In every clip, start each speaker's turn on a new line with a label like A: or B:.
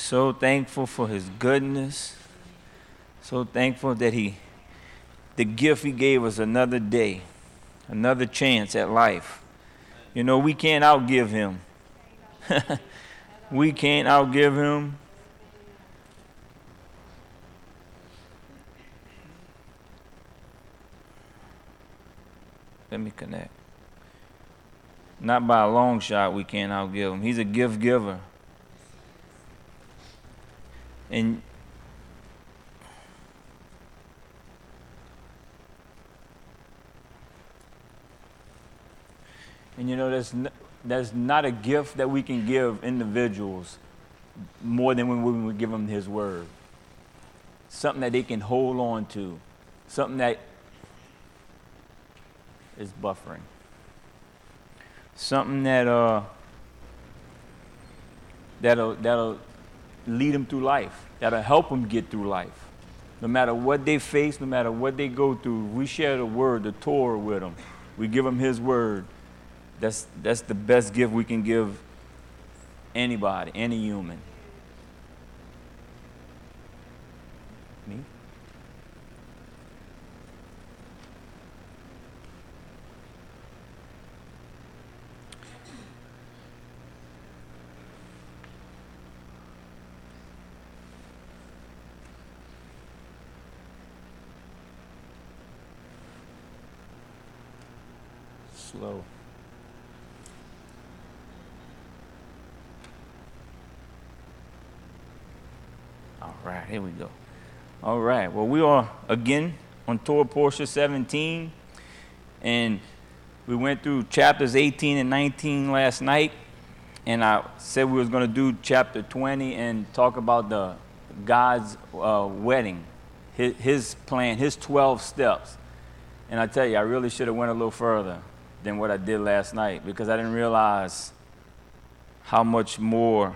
A: So thankful for his goodness. So thankful that the gift he gave us another day, another chance at life. You know, we can't outgive him. We can't outgive him. Let me connect. Not by a long shot we can't outgive him. He's a gift giver. And you know, there's not a gift that we can give individuals more than when we give them his word. Something that they can hold on to. Something that is buffering. Something that'll lead them through life. That'll help them get through life. No matter what they face, no matter what they go through, we share the word, the Torah with them. We give them his word. That's the best gift we can give anybody, any human. Me? Slow. All right, here we go. All right, well, we are again on Torah portion 17, and we went through chapters 18 and 19 last night, and I said we was going to do chapter 20 and talk about the God's wedding, his plan, his 12 steps. And I tell you, I really should have went a little further than what I did last night, because I didn't realize how much more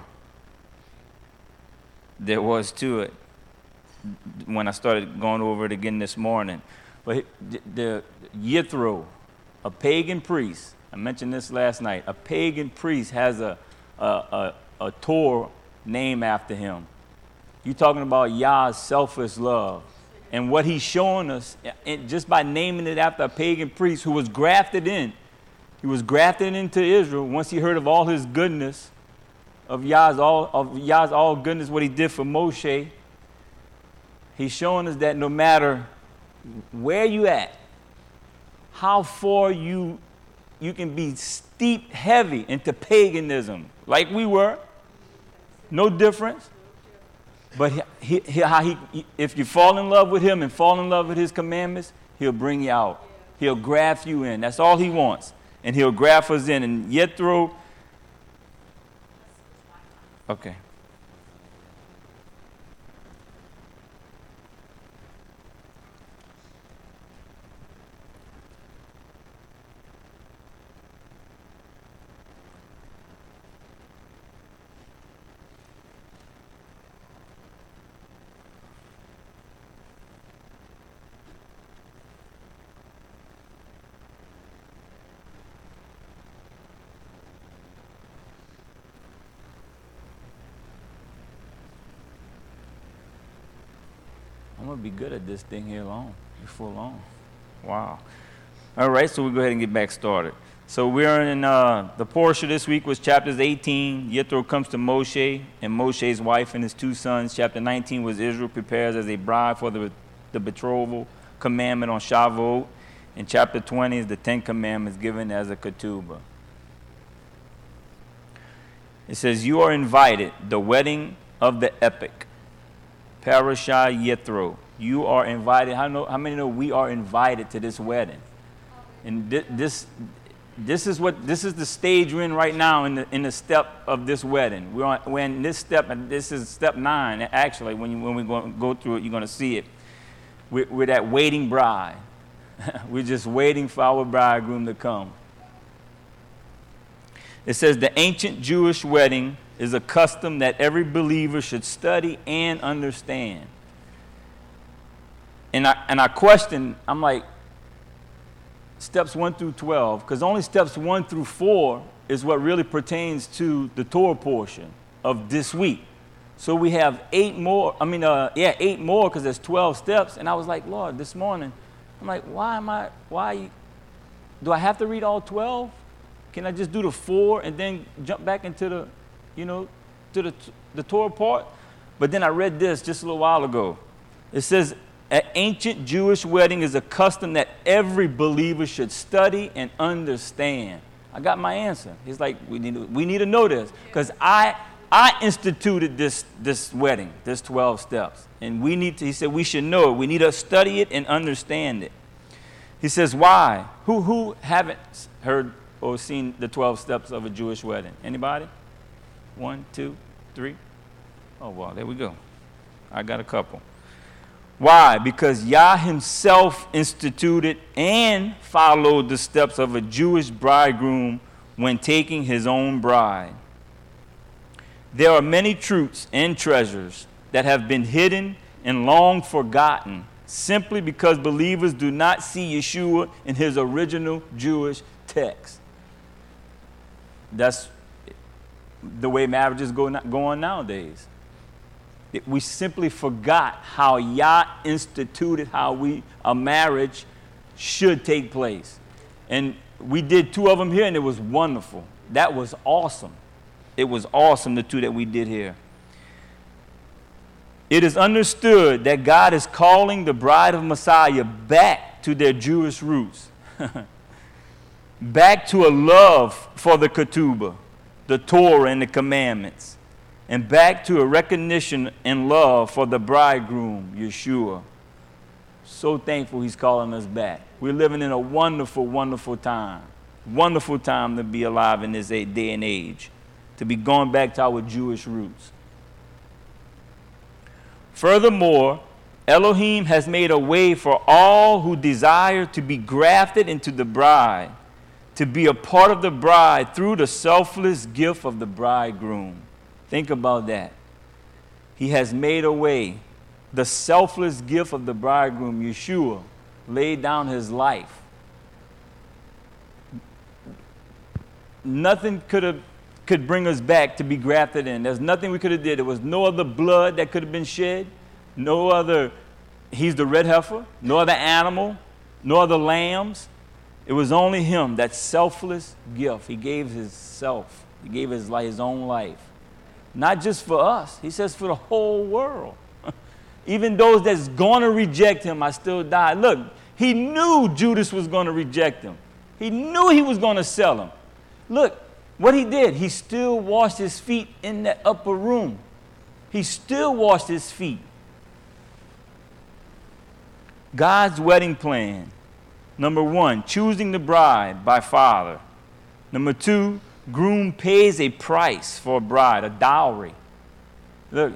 A: there was to it when I started going over it again this morning. But the Yithro, a pagan priest, I mentioned this last night, a pagan priest has a Torah named after him. You're talking about Yah's selfless love. And what he's showing us, just by naming it after a pagan priest who was grafted in, he was grafted into Israel once he heard of all his goodness, of Yah's all goodness, what he did for Moshe. He's showing us that no matter where you at, how far you can be steeped heavy into paganism, like we were, no difference. But if you fall in love with him and fall in love with his commandments, he'll bring you out. He'll graft you in. That's all he wants. And he'll graft us in. And Yethro, okay. I'm going to be good at this thing here before long. Wow. All right, so we'll go ahead and get back started. So we're in the portion this week was chapters 18. Yethro comes to Moshe and Moshe's wife and his two sons. Chapter 19 was Israel prepares as a bride for the betrothal commandment on Shavuot. And chapter 20 is the 10 Commandments given as a ketubah. It says, you are invited, the wedding of the epic. Parashah Yethro. You are invited. How many know we are invited to this wedding? And this is the stage we're in right now in the step of this wedding. We're in this step, and this is step 9. Actually, when we go through it, you're going to see it. We're that waiting bride. We're just waiting for our bridegroom to come. It says the ancient Jewish wedding is a custom that every believer should study and understand. And I question, I'm like, steps 1 through 12, because only steps 1 through 4 is what really pertains to the Torah portion of this week. So we have 8 more. 8 more because there's 12 steps. And I was like, Lord, this morning, I'm like, do I have to read all 12? Can I just do the 4 and then jump back into the Torah part? But then I read this just a little while ago. It says, an ancient Jewish wedding is a custom that every believer should study and understand. I got my answer. He's like, we need to know this because I instituted this wedding, this 12 steps. And he said we should know it. We need to study it and understand it. He says, why? Who haven't heard or seen the 12 steps of a Jewish wedding? Anybody? 1, 2, 3. Oh, wow, there we go. I got a couple. Why? Because Yah himself instituted and followed the steps of a Jewish bridegroom when taking his own bride. There are many truths and treasures that have been hidden and long forgotten simply because believers do not see Yeshua in his original Jewish text. That's the way marriages go on nowadays. We simply forgot how Yah instituted how a marriage should take place. And we did 2 of them here, and it was wonderful. That was awesome. It was awesome, the 2 that we did here. It is understood that God is calling the bride of Messiah back to their Jewish roots, back to a love for the ketubah, the Torah and the commandments, and back to a recognition and love for the bridegroom, Yeshua. So thankful he's calling us back. We're living in a wonderful, wonderful time. Wonderful time to be alive in this day and age, to be going back to our Jewish roots. Furthermore, Elohim has made a way for all who desire to be grafted into the bride, to be a part of the bride through the selfless gift of the bridegroom. Think about that. He has made a way. The selfless gift of the bridegroom, Yeshua, laid down his life. Nothing could bring us back to be grafted in. There's nothing we could have did. There was no other blood that could have been shed. He's the red heifer, no other animal, no other lambs. It was only him, that selfless gift. He gave himself. He gave his own life. Not just for us. He says for the whole world. Even those that's going to reject him, I still die. Look, he knew Judas was going to reject him. He knew he was going to sell him. Look, what he did, he still washed his feet in that upper room. He still washed his feet. God's wedding plan. Number 1, choosing the bride by father. Number 2, groom pays a price for a bride, a dowry. Look,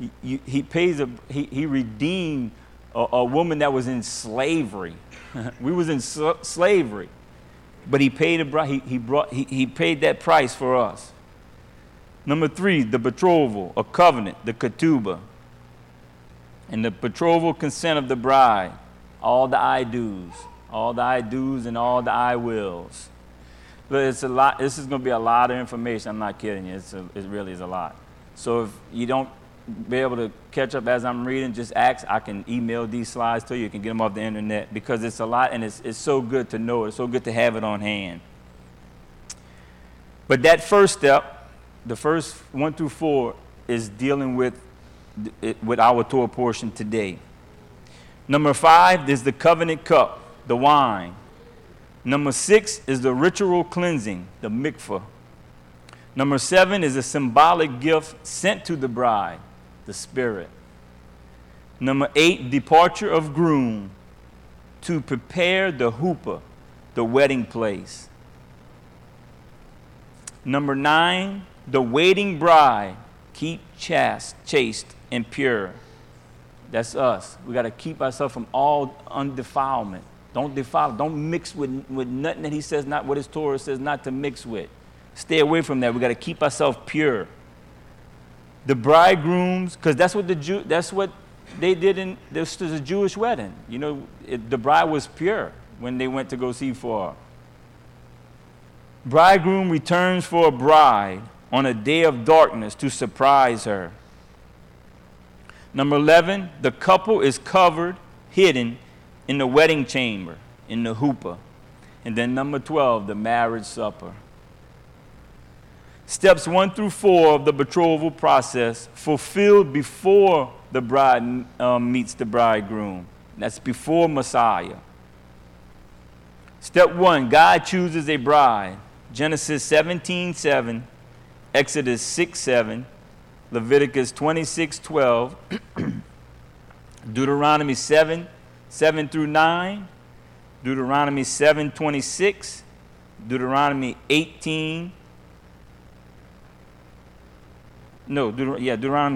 A: he redeemed a woman that was in slavery. We was in slavery, but he paid a bride. He paid that price for us. Number 3, the betrothal, a covenant, the ketubah, and the betrothal consent of the bride. All the I do's and all the I wills. But it's a lot. This is going to be a lot of information. I'm not kidding you. It really is a lot. So if you don't be able to catch up as I'm reading, just ask. I can email these slides to you. You can get them off the internet because it's a lot, and it's so good to know it. It's so good to have it on hand. But that first step, the first 1 through 4, is dealing with our Torah portion today. Number 5 is the covenant cup, the wine. Number 6 is the ritual cleansing, the mikvah. Number 7 is a symbolic gift sent to the bride, the spirit. Number 8, departure of groom to prepare the huppah, the wedding place. Number 9, the waiting bride, keep chaste and pure. That's us. We got to keep ourselves from all undefilement. Don't defile. Don't mix with nothing that he says not, what his Torah says not to mix with. Stay away from that. We got to keep ourselves pure. The bridegrooms, because that's what they did this was a Jewish wedding. You know, the bride was pure when they went to go see for her. Bridegroom returns for a bride on a day of darkness to surprise her. Number 11, the couple is covered, hidden in the wedding chamber, in the huppah. And then number 12, the marriage supper. Steps 1 through 4 of the betrothal process fulfilled before the bride meets the bridegroom. That's before Messiah. Step 1, God chooses a bride. Genesis 17:7, Exodus 6:7, Leviticus 26:12, Deuteronomy 7:7 through 9, Deuteronomy 7:26, Deuteronomy 18. No, Deuteronomy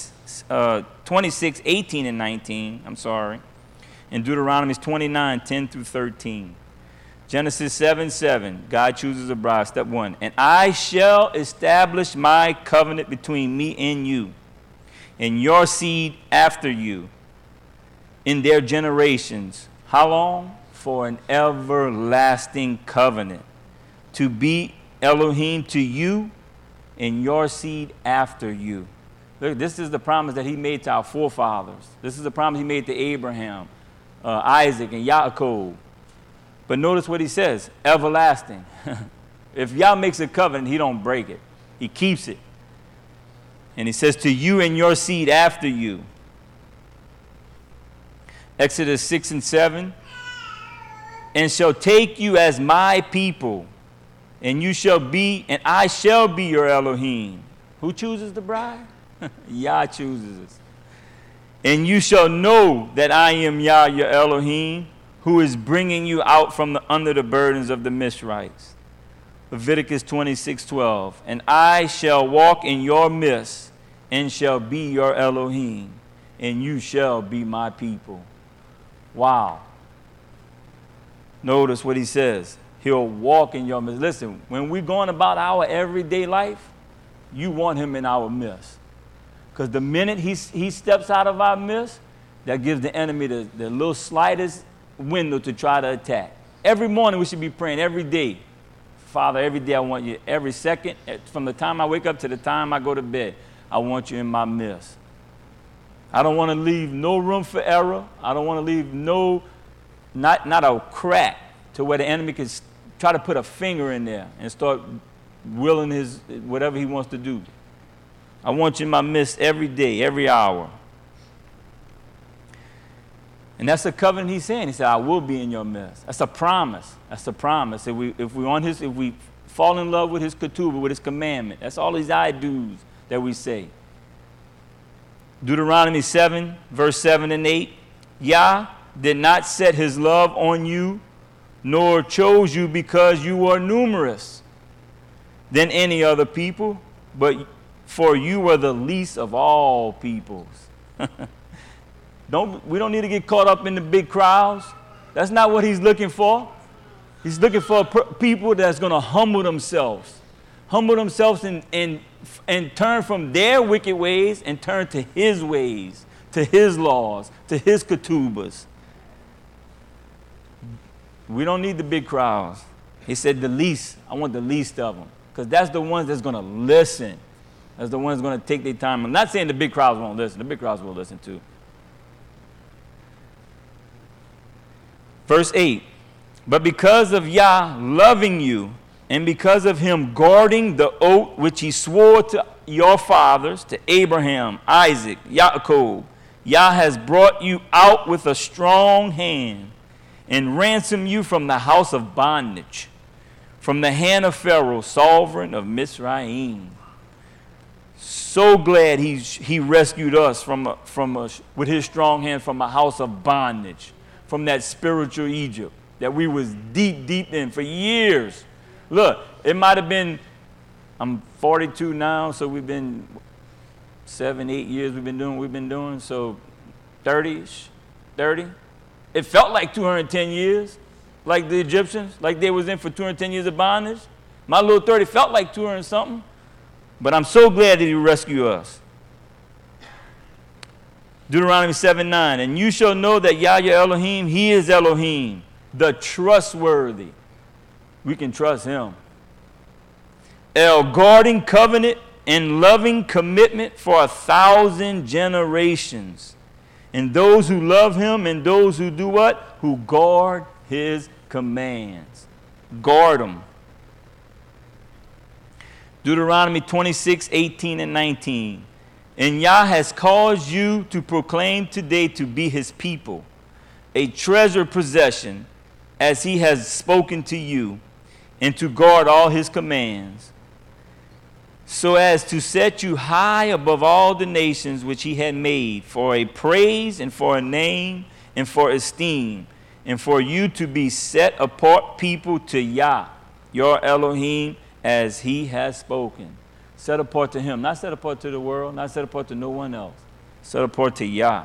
A: 26, 18 and 19. I'm sorry. And Deuteronomy 29, 10 through 13. Genesis 7:7, God chooses a bride. Step 1. And I shall establish my covenant between me and you, and your seed after you, in their generations. How long? For an everlasting covenant, to be Elohim to you and your seed after you. Look, this is the promise that he made to our forefathers. This is the promise he made to Abraham, Isaac, and Yaakov. But notice what he says, everlasting. If Yah makes a covenant, he don't break it. He keeps it. And he says, to you and your seed after you. Exodus 6 and 7. And shall take you as my people, and you shall be, and I shall be your Elohim. Who chooses the bride? Yah chooses us. And you shall know that I am Yah, your Elohim, who is bringing you out from under the burdens of the Mishrites. Leviticus 26:12. And I shall walk in your midst, and shall be your Elohim, and you shall be my people. Wow. Notice what he says. He'll walk in your midst. Listen, when we're going about our everyday life, you want him in our midst. Because the minute he steps out of our midst, that gives the enemy the little slightest window to try to attack. Every morning we should be praying, every day. Father, every day I want you, every second, from the time I wake up to the time I go to bed, I want you in my midst. I don't want to leave no room for error. I don't want to leave not a crack to where the enemy can try to put a finger in there and start willing his whatever he wants to do. I want you in my midst every day, every hour. And that's a covenant he's saying. He said, I will be in your midst. That's a promise. That's a promise. If we fall in love with his ketubah, with his commandment, that's all these I do's that we say. Deuteronomy 7, verse 7 and 8. Yah did not set his love on you, nor chose you because you were numerous than any other people, but for you were the least of all peoples. We don't need to get caught up in the big crowds. That's not what he's looking for. He's looking for people that's going to humble themselves and turn from their wicked ways and turn to his ways, to his laws, to his ketubahs. We don't need the big crowds. He said the least. I want the least of them, because that's the ones that's going to listen. That's the ones that's going to take their time. I'm not saying the big crowds won't listen. The big crowds will listen too. Verse 8, but because of Yah loving you, and because of him guarding the oath which he swore to your fathers, to Abraham, Isaac, Yaakov, Yah has brought you out with a strong hand and ransomed you from the house of bondage, from the hand of Pharaoh, sovereign of Mizraim. So glad he rescued us with his strong hand from a house of bondage, from that spiritual Egypt that we was deep in for years. Look, it might have been, I'm 42 now, so we've been 7, 8 years we've been doing what we've been doing, so 30-ish, 30. It felt like 210 years, like the Egyptians, like they was in for 210 years of bondage. My little 30 felt like 200 something, but I'm so glad that he rescued us. Deuteronomy 7:9, and you shall know that Yah your Elohim, he is Elohim, the trustworthy. We can trust him. El, guarding covenant and loving commitment for 1,000 generations. And those who love him and those who do what? Who guard his commands. Guard them. Deuteronomy 26:18 and 19. And Yah has caused you to proclaim today to be his people, a treasured possession, as he has spoken to you, and to guard all his commands, so as to set you high above all the nations which he had made, for a praise and for a name and for esteem, and for you to be set apart people to Yah, your Elohim, as he has spoken. Set apart to him, not set apart to the world, not set apart to no one else. Set apart to Yah.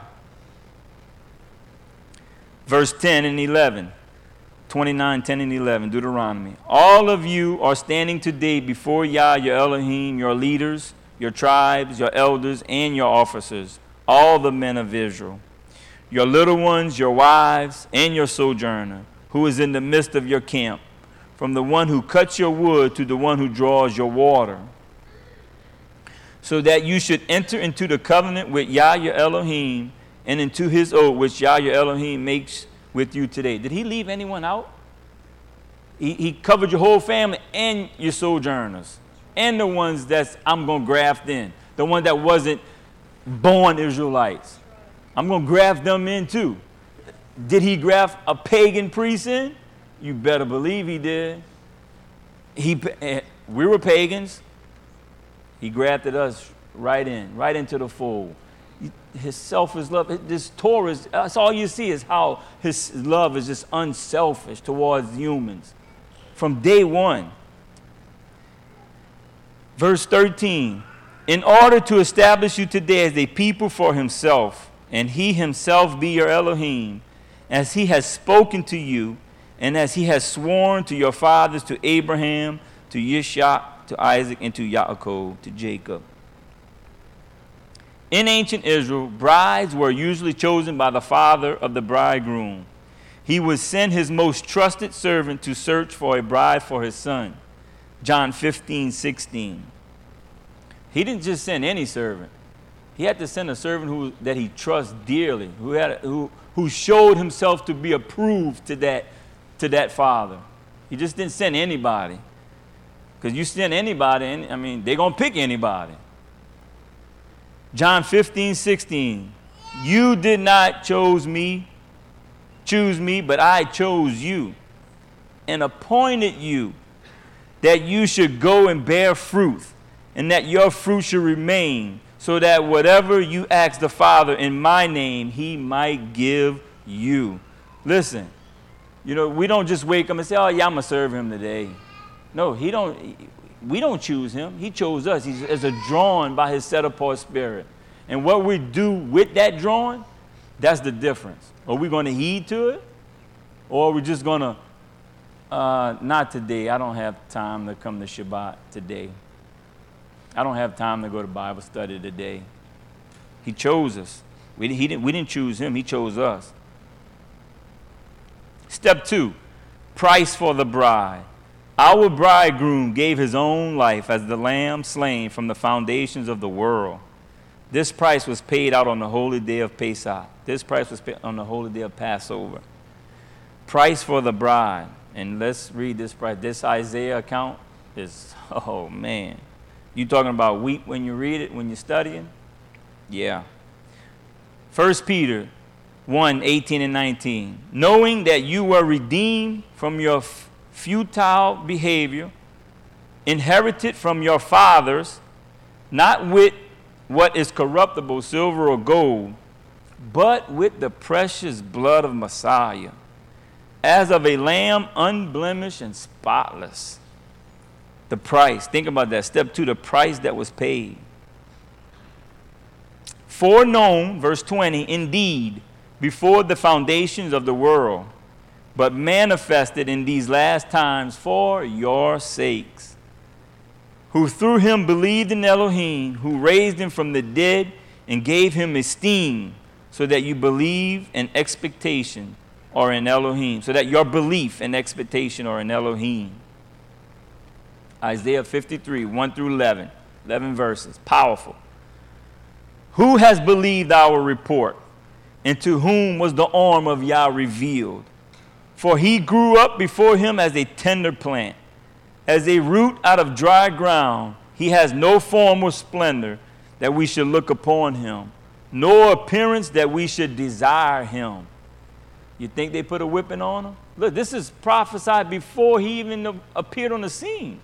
A: Verse 10 and 11. 29, 10 and 11, Deuteronomy. All of you are standing today before Yah, your Elohim, your leaders, your tribes, your elders, and your officers, all the men of Israel, your little ones, your wives, and your sojourner, who is in the midst of your camp, from the one who cuts your wood to the one who draws your water, so that you should enter into the covenant with Yah, your Elohim, and into his oath, which Yah, your Elohim, makes with you today. Did he leave anyone out? He covered your whole family and your sojourners and the ones that I'm going to graft in, the one that wasn't born Israelites. I'm going to graft them in too. Did he graft a pagan priest in? You better believe he did. We were pagans. He grafted us right into the fold. His selfless love, this Torah, that's all you see is how his love is just unselfish towards humans from day one. Verse 13, in order to establish you today as a people for himself, and he himself be your Elohim, as he has spoken to you, and as he has sworn to your fathers, to Abraham, to Yishak, to Isaac, and to Yaakov, to Jacob. In ancient Israel, brides were usually chosen by the father of the bridegroom. He would send his most trusted servant to search for a bride for his son. John 15:16. He didn't just send any servant. He had to send a servant that he trusts dearly, who showed himself to be approved to that father. He just didn't send anybody. Because you send anybody, they're going to pick anybody. John 15:16. You did not choose me, but I chose you and appointed you that you should go and bear fruit, and that your fruit should remain, so that whatever you ask the Father in my name, he might give you. Listen, we don't just wake up and say, oh yeah, I'm going to serve him today. No, we don't choose him. He chose us. He's as a drawn by his set-apart spirit. And what we do with that drawing, that's the difference. Are we going to heed to it? Or are we just going to, not today. I don't have time to come to Shabbat today. I don't have time to go to Bible study today. He chose us. We didn't choose him. He chose us. Step 2, price for the bride. Our bridegroom gave his own life as the lamb slain from the foundations of the world. This price was paid out on the holy day of Pesach. This price was paid on the holy day of Passover. Price for the bride. And let's read this price. This Isaiah account is, oh man. You talking about weep when you read it, when you're studying? Yeah. 1 Peter 1:18 and 19. Knowing that you were redeemed from your futile behavior, inherited from your fathers, not with what is corruptible, silver or gold, but with the precious blood of Messiah, as of a lamb unblemished and spotless. The price, think about that. Step 2, the price that was paid. Foreknown, verse 20, indeed, before the foundations of the world, but manifested in these last times for your sakes, who through him believed in Elohim, who raised him from the dead and gave him esteem, so that you believe in expectation or in Elohim, so that your belief and expectation are in Elohim. Isaiah 53, 1 through 11. 11 verses. Powerful. Who has believed our report, and to whom was the arm of Yah revealed? For he grew up before him as a tender plant, as a root out of dry ground. He has no form or splendor that we should look upon him, nor appearance that we should desire him. You think they put a whipping on him? Look, this is prophesied before he even appeared on the scene.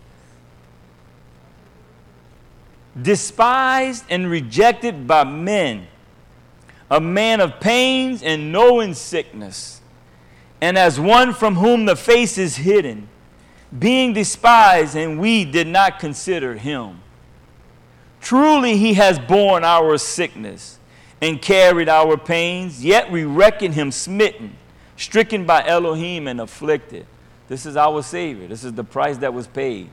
A: Despised and rejected by men, a man of pains and knowing sickness, and as one from whom the face is hidden, being despised, and we did not consider him. Truly he has borne our sickness and carried our pains, yet we reckon him smitten, stricken by Elohim and afflicted. This is our Savior. This is the price that was paid.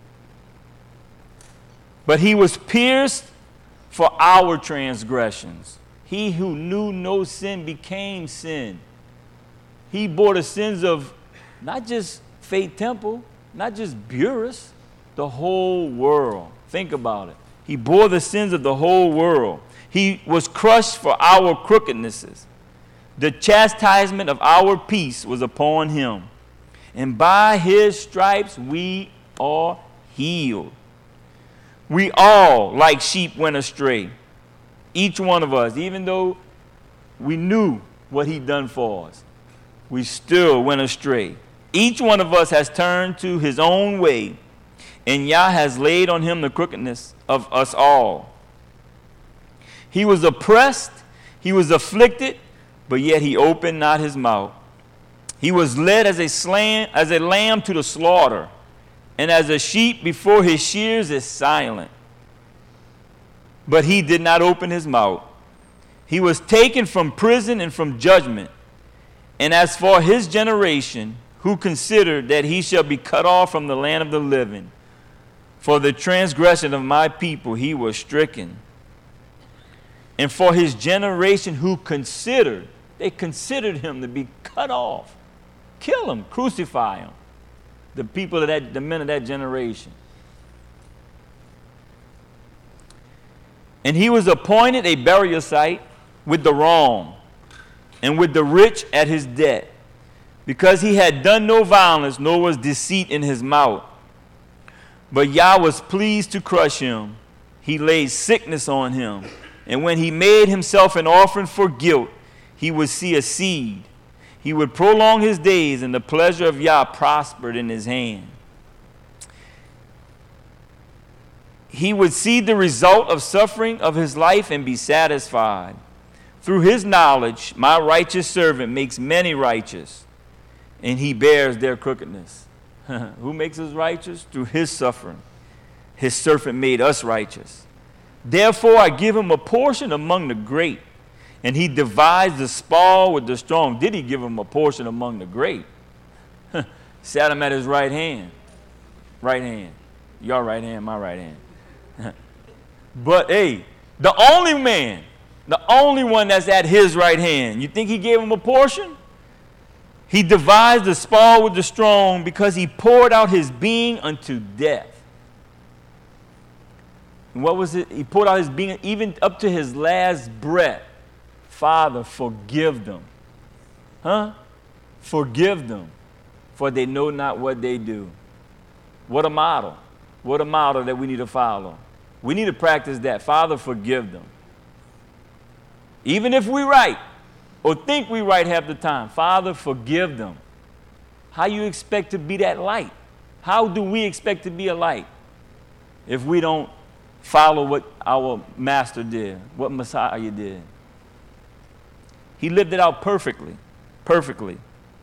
A: But he was pierced for our transgressions. He who knew no sin became sin. He bore the sins of not just Faith Temple, not just Burris, the whole world. Think about it. He bore the sins of the whole world. He was crushed for our crookednesses. The chastisement of our peace was upon him, and by his stripes we are healed. We all, like sheep, went astray. Each one of us, even though we knew what he'd done for us, we still went astray. Each one of us has turned to his own way, and Yah has laid on him the crookedness of us all. He was oppressed, he was afflicted, but yet he opened not his mouth. He was led as a lamb to the slaughter, and as a sheep before his shears is silent. But he did not open his mouth. He was taken from prison and from judgment. And as for his generation, who considered that he shall be cut off from the land of the living, for the transgression of my people he was stricken. And for his generation who considered, they considered him to be cut off. Kill him, crucify him. The people of the men of that generation. And he was appointed a burial site with the wrong, and with the rich at his debt, because he had done no violence, nor was deceit in his mouth. But Yah was pleased to crush him. He laid sickness on him. And when he made himself an offering for guilt, he would see a seed. He would prolong his days, and the pleasure of Yah prospered in his hand. He would see the result of suffering of his life and be satisfied. Through his knowledge, my righteous servant makes many righteous, and he bears their crookedness. Who makes us righteous? Through his suffering. His servant made us righteous. Therefore I give him a portion among the great, and he divides the spoil with the strong. Did he give him a portion among the great? Sat him at his right hand. Right hand. Your right hand, my right hand. But hey, the only man, the only one that's at his right hand, you think he gave him a portion? He divides the spoil with the strong, because he poured out his being unto death. And what was it? He poured out his being even up to his last breath. Father, forgive them. Forgive them, for they know not what they do. What a model. What a model that we need to follow. We need to practice that. Father, forgive them. Even if we right or think we right half the time, Father, forgive them. How you expect to be that light? How do we expect to be a light if we don't follow what our master did, what Messiah did? He lived it out perfectly, perfectly.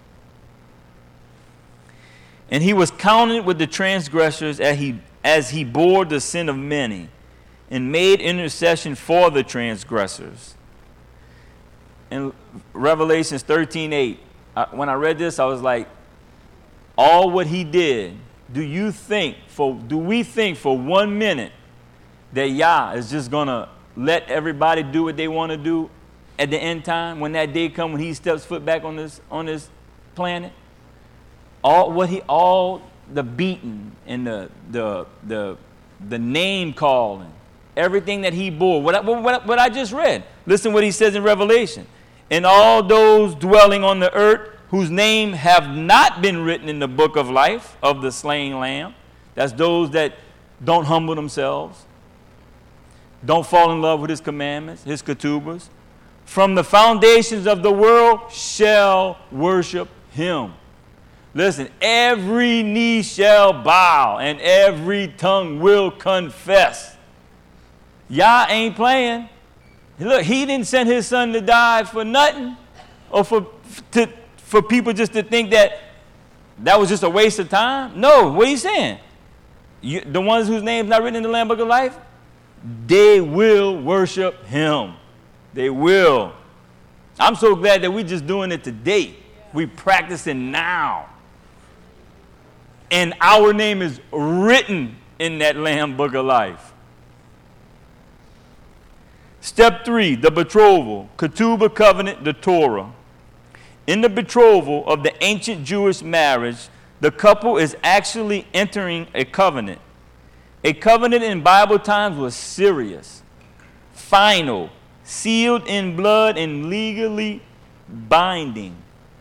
A: And he was counted with the transgressors as he bore the sin of many and made intercession for the transgressors. In Revelations 13:8, when I read this, I was like, all what he did, do we think for 1 minute that Yah is just going to let everybody do what they want to do at the end time, when that day comes, when he steps foot back on this planet? All the beating and the the name calling, everything that he bore. What I just read. Listen what he says in Revelation. And all those dwelling on the earth whose name have not been written in the book of life of the slain lamb. That's those that don't humble themselves, don't fall in love with his commandments, his ketubas. From the foundations of the world shall worship him. Listen, every knee shall bow and every tongue will confess. Yah ain't playing. Look, he didn't send his son to die for nothing, or for people just to think that was just a waste of time. No, what he's saying, the ones whose name's not written in the Lamb Book of Life, they will worship him. They will. I'm so glad that we're just doing it today. We practicing now. And our name is written in that Lamb Book of Life. Step 3, the betrothal, ketubah, covenant, the Torah. In the betrothal of the ancient Jewish marriage, the couple is actually entering a covenant. A covenant in Bible times was serious, final, sealed in blood, and legally binding.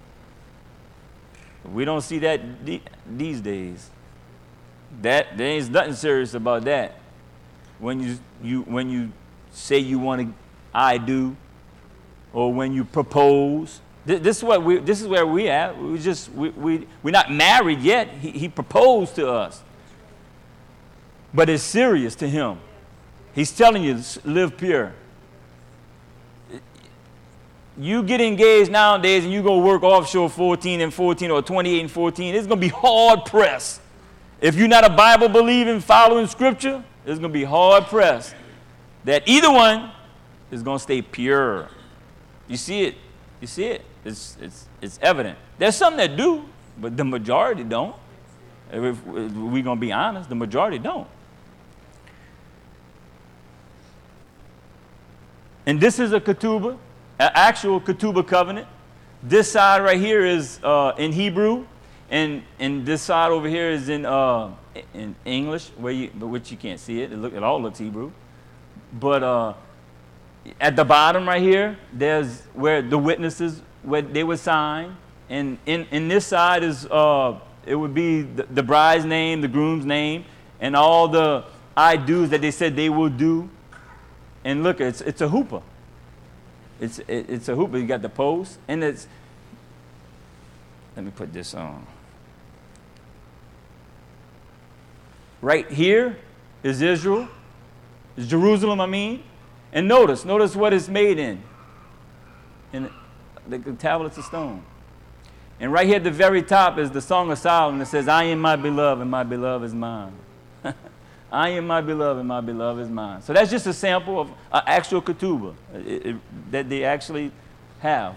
A: We don't see that these days. There ain't nothing serious about that. When you say you want to, I do, or when you propose. This is where we at. We're not married yet. He proposed to us, but it's serious to him. He's telling you, live pure. You get engaged nowadays and you go work offshore 14 and 14 or 28 and 14. It's going to be hard pressed. If you're not a Bible believing, following Scripture, it's going to be hard pressed that either one is going to stay pure. You see it. You see it. It's evident. There's some that do, but the majority don't. If we're going to be honest, the majority don't. And this is a ketubah, an actual ketubah covenant. This side right here is in Hebrew, and this side over here is in English, which you can't see it. It all looks Hebrew. But at the bottom right here, there's where the witnesses, where they would sign. And in this side is it would be the bride's name, the groom's name, and all the I do's that they said they will do. And look, it's a hoopah. It's a hoopah. You got the post, and let me put this on. Right here is Israel. It's Jerusalem, And notice what it's made in the tablets of stone. And right here at the very top is the Song of Solomon that says, I am my beloved, and my beloved is mine. I am my beloved, and my beloved is mine. So that's just a sample of an actual ketubah that they actually have.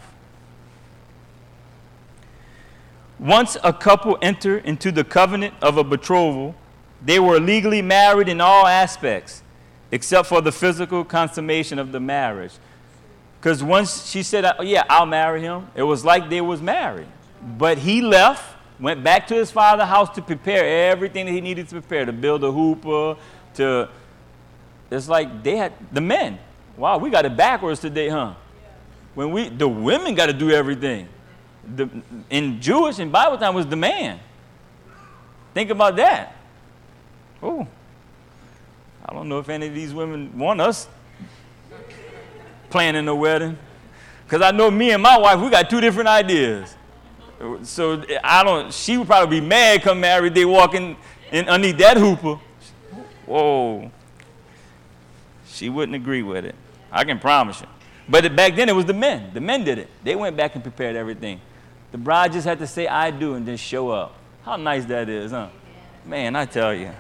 A: Once a couple enter into the covenant of a betrothal, they were legally married in all aspects, except for the physical consummation of the marriage. Because once she said, yeah, I'll marry him, it was like they was married. But he left, went back to his father's house to prepare everything that he needed to prepare, to build a hoopah, it's like they had, the men, wow, we got it backwards today, huh? When the women got to do everything. In Jewish and Bible time was the man. Think about that. Oh, I don't know if any of these women want us planning a wedding. Because I know me and my wife, we got two different ideas. So she would probably be mad come married day walking in underneath that hoopah. Whoa. She wouldn't agree with it. I can promise you. But back then it was the men. The men did it. They went back and prepared everything. The bride just had to say, I do, and then show up. How nice that is, huh? Man, I tell you.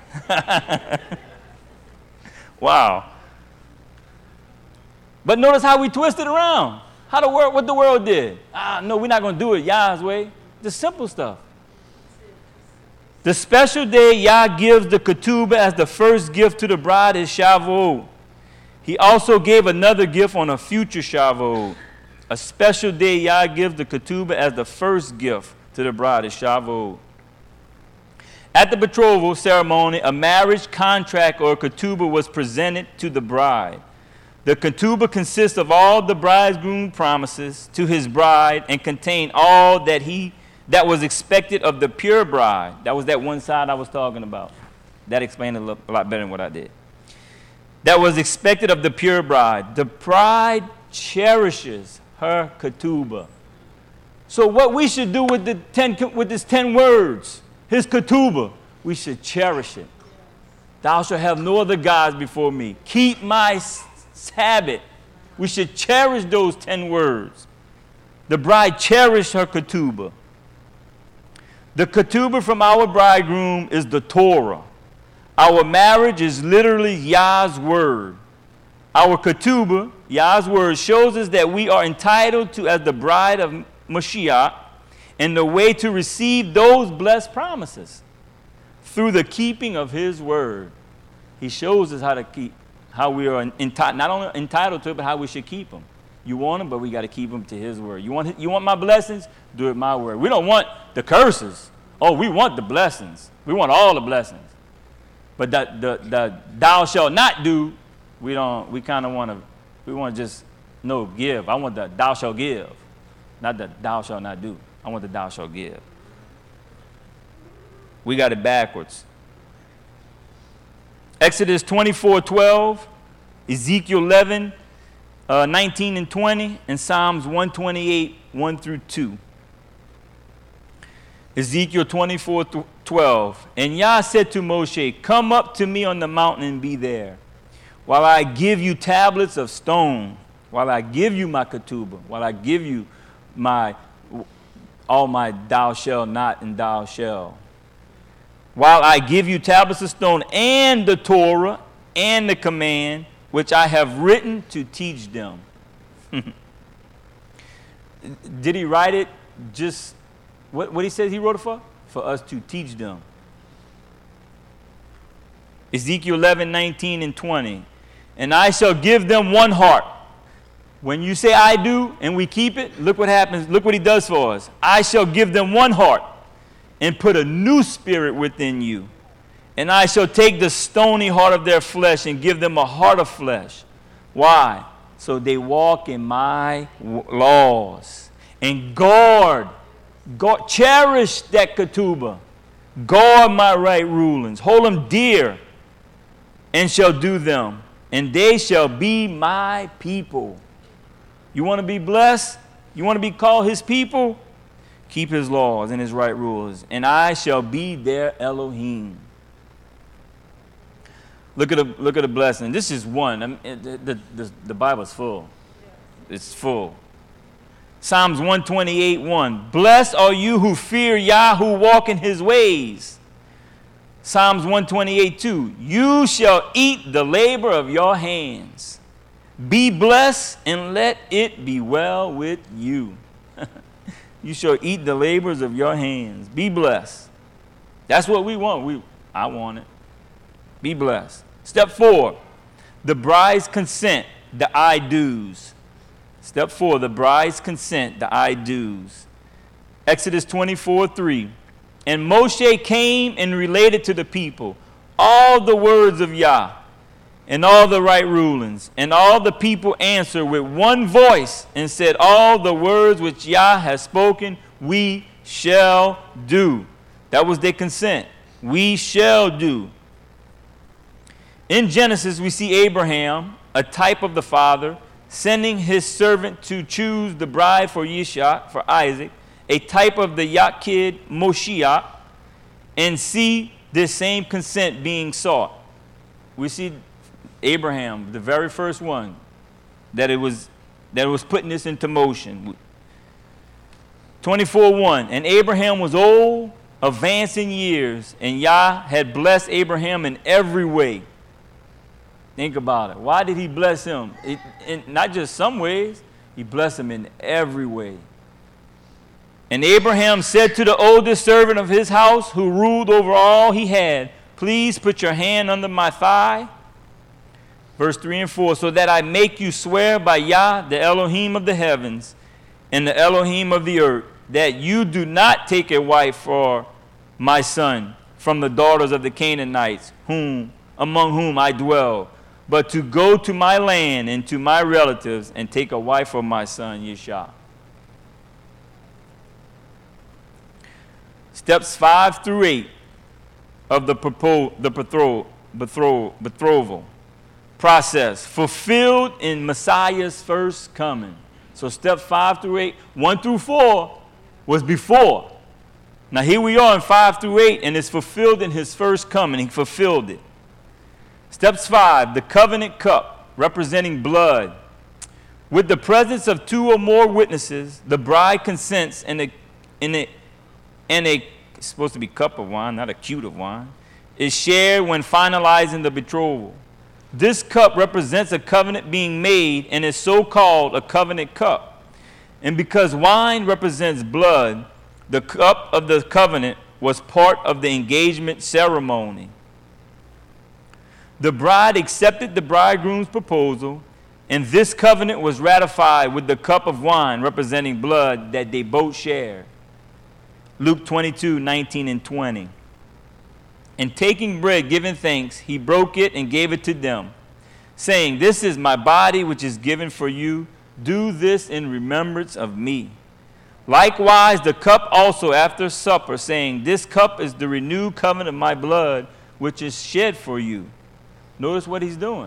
A: Wow. But notice how we twisted around. What the world did. No, we're not going to do it Yah's way. The simple stuff. The special day Yah gives the ketubah as the first gift to the bride is Shavuot. He also gave another gift on a future Shavuot. A special day Yah gives the ketubah as the first gift to the bride is Shavuot. At the betrothal ceremony, a marriage contract or ketubah was presented to the bride. The ketubah consists of all the bridegroom promises to his bride and contained all that was expected of the pure bride. That was that one side I was talking about. That explained it a lot better than what I did. That was expected of the pure bride. The bride cherishes her ketubah. So what we should do with this 10 words, his ketubah, we should cherish it. Thou shalt have no other gods before me. Keep my Sabbath. We should cherish those 10 words. The bride cherished her ketubah. The ketubah from our bridegroom is the Torah. Our marriage is literally Yah's word. Our ketubah, Yah's word, shows us that we are entitled to, as the bride of Mashiach, and the way to receive those blessed promises through the keeping of his word. He shows us how we are not only entitled to it, but how we should keep them. You want them, but we got to keep them to his word. You want my blessings? Do it my word. We don't want the curses. Oh, we want the blessings. We want all the blessings. But the thou shalt not do, we kind of want to just, no, give. I want the thou shalt give, not the thou shalt not do. I want the thou shalt give. We got it backwards. Exodus 24:12, Ezekiel 11, 19 and 20, and Psalms 128, 1 through 2. Ezekiel 24:12, and Yah said to Moshe, come up to me on the mountain and be there, while I give you tablets of stone, while I give you my ketubah, while I give you all my thou shalt not and thou shalt. While I give you tablets of stone and the Torah and the command, which I have written to teach them. Did he write it just, what he says he wrote it for? For us to teach them. Ezekiel 11, 19 and 20. And I shall give them one heart. When you say I do and we keep it, look what happens. Look what he does for us. I shall give them one heart and put a new spirit within you. And I shall take the stony heart of their flesh and give them a heart of flesh. Why? So they walk in my laws and cherish that ketubah. Guard my right rulings. Hold them dear and shall do them. And they shall be my people. You want to be blessed? You want to be called his people? Keep his laws and his right rules. And I shall be their Elohim. Look at the blessing. This is one. I mean, the Bible's full. It's full. Psalms 128, 1. Blessed are you who fear Yah, who walk in his ways. Psalms 128, 2. You shall eat the labor of your hands. Be blessed and let it be well with you. You shall eat the labors of your hands. Be blessed. That's what we want. I want it. Be blessed. Step 4, the bride's consent, the I do's. Step 4, the bride's consent, the I do's. Exodus 24, 3. And Moshe came and related to the people all the words of Yah and all the right rulings. And all the people answered with one voice and said, all the words which Yah has spoken, we shall do. That was their consent. We shall do. In Genesis, we see Abraham, a type of the father, sending his servant to choose the bride for Yishak, for Isaac, a type of the Yakid Moshiach, and see this same consent being sought. We see Abraham, the very first one, that was putting this into motion. 24:1. And Abraham was old, advanced in years, and Yah had blessed Abraham in every way. Think about it. Why did he bless him? In not just some ways, he blessed him in every way. And Abraham said to the oldest servant of his house, who ruled over all he had, please put your hand under my thigh. Verse 3 and 4, so that I make you swear by Yah, the Elohim of the heavens, and the Elohim of the earth, that you do not take a wife for my son, from the daughters of the Canaanites, among whom I dwell, but to go to my land and to my relatives and take a wife for my son Yishah. Steps 5 through 8 of the betrothal process, fulfilled in Messiah's first coming. So steps 5 through 8, 1 through 4 was before. Now here we are in 5 through 8, and it's fulfilled in his first coming. He fulfilled it. Steps 5, the covenant cup, representing blood. With the presence of 2 or more witnesses, the bride consents in a it's supposed to be cup of wine, not a cute of wine, is shared when finalizing the betrothal. This cup represents a covenant being made and is so called a covenant cup. And because wine represents blood, the cup of the covenant was part of the engagement ceremony. The bride accepted the bridegroom's proposal, and this covenant was ratified with the cup of wine representing blood that they both shared. Luke 22, 19 and 20. And taking bread, giving thanks, he broke it and gave it to them, saying, "This is my body which is given for you. Do this in remembrance of me." Likewise, the cup also after supper, saying, "This cup is the renewed covenant of my blood, which is shed for you." Notice what he's doing.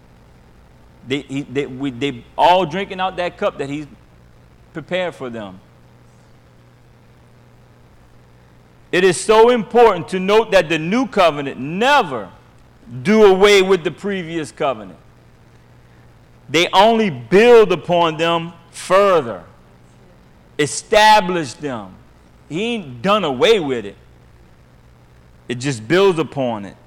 A: They all drinking out that cup that he's prepared for them. It is so important to note that the new covenant never do away with the previous covenant. They only build upon them further, establish them. He ain't done away with it. It just builds upon it.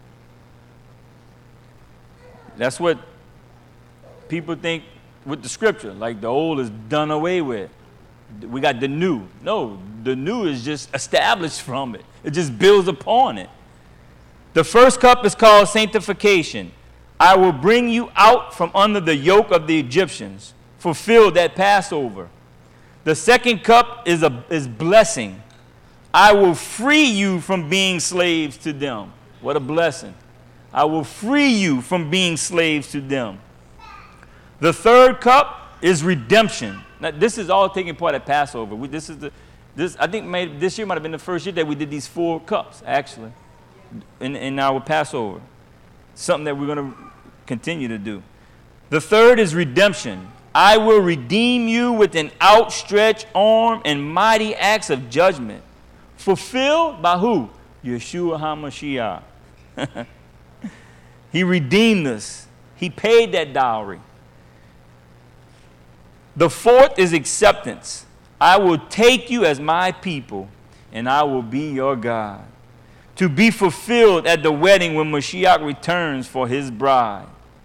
A: That's what people think with the scripture, like the old is done away with. We got the new. No, the new is just established from it. It just builds upon it. The first cup is called sanctification. I will bring you out from under the yoke of the Egyptians. Fulfill that Passover. The second cup is blessing. I will free you from being slaves to them. What a blessing. I will free you from being slaves to them. The third cup is redemption. Now, this is all taking part at Passover. I think this year might have been the first year that we did these 4 cups, actually, in our Passover. Something that we're going to continue to do. The third is redemption. I will redeem you with an outstretched arm and mighty acts of judgment. Fulfilled by who? Yeshua HaMashiach. He redeemed us. He paid that dowry. The fourth is acceptance. I will take you as my people, and I will be your God. To be fulfilled at the wedding when Mashiach returns for his bride.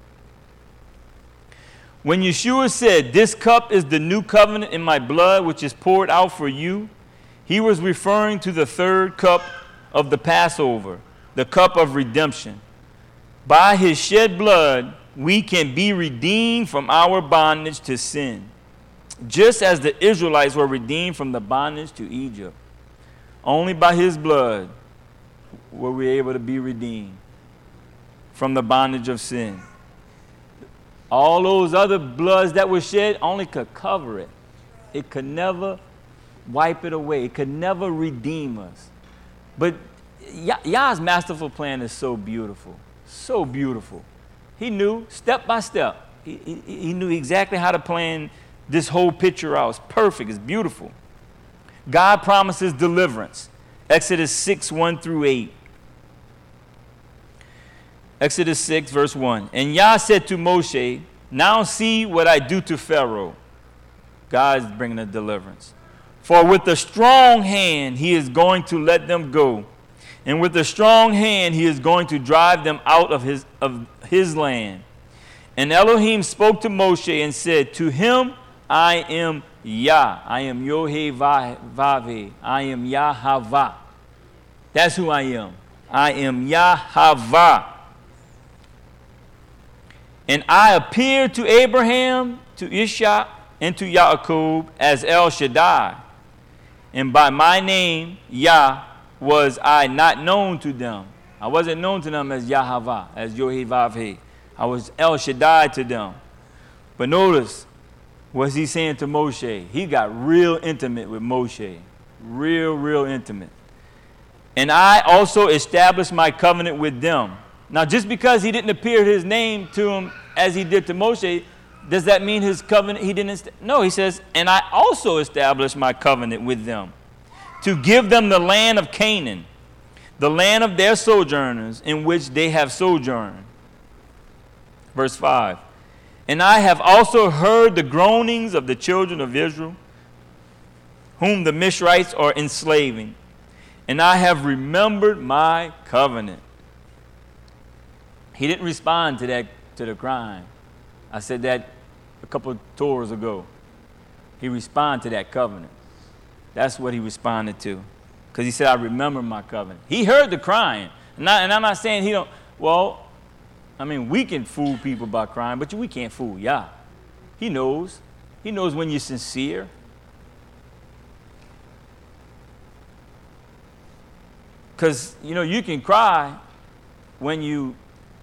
A: When Yeshua said, "This cup is the new covenant in my blood, which is poured out for you," he was referring to the third cup of the Passover, the cup of redemption. By his shed blood, we can be redeemed from our bondage to sin, just as the Israelites were redeemed from the bondage to Egypt. Only by his blood were we able to be redeemed from the bondage of sin. All those other bloods that were shed only could cover it. It could never wipe it away. It could never redeem us. But Yah's masterful plan is so beautiful. So beautiful. He knew step by step. He knew exactly how to plan this whole picture out. It's perfect. It's beautiful. God promises deliverance. Exodus 6, 1 through 8. Exodus 6, verse 1. And Yah said to Moshe, "Now see what I do to Pharaoh." God is bringing a deliverance. "For with a strong hand he is going to let them go. And with a strong hand he is going to drive them out of his land." And Elohim spoke to Moshe and said, "To him I am Yah. I am Yohevaveh. I am Yahweh." That's who I am. I am Yahweh. "And I appeared to Abraham, to Ishak, and to Yaakov as El Shaddai. And by my name, Yahweh, was I not known to them. I wasn't known to them as Yahweh, as Yohevavhe. I was El Shaddai to them. But notice, what's he saying to Moshe? He got real intimate with Moshe. Real intimate. And I also established my covenant with them. Now, just because he didn't appear his name to him as he did to Moshe, does that mean his covenant, he didn't? No, he says, and I also established my covenant with them to give them the land of Canaan, the land of their sojourners in which they have sojourned. Verse 5. And I have also heard the groanings of the children of Israel, whom the Mishrites are enslaving, and I have remembered my covenant. He didn't respond to the crime. I said that a couple of tours ago. He responded to that covenant. That's what he responded to. Because he said, I remember my covenant. He heard the crying. And I'm not saying he don't. Well, I mean, we can fool people by crying, but we can't fool Yah. He knows. He knows when you're sincere. Because, you can cry when you,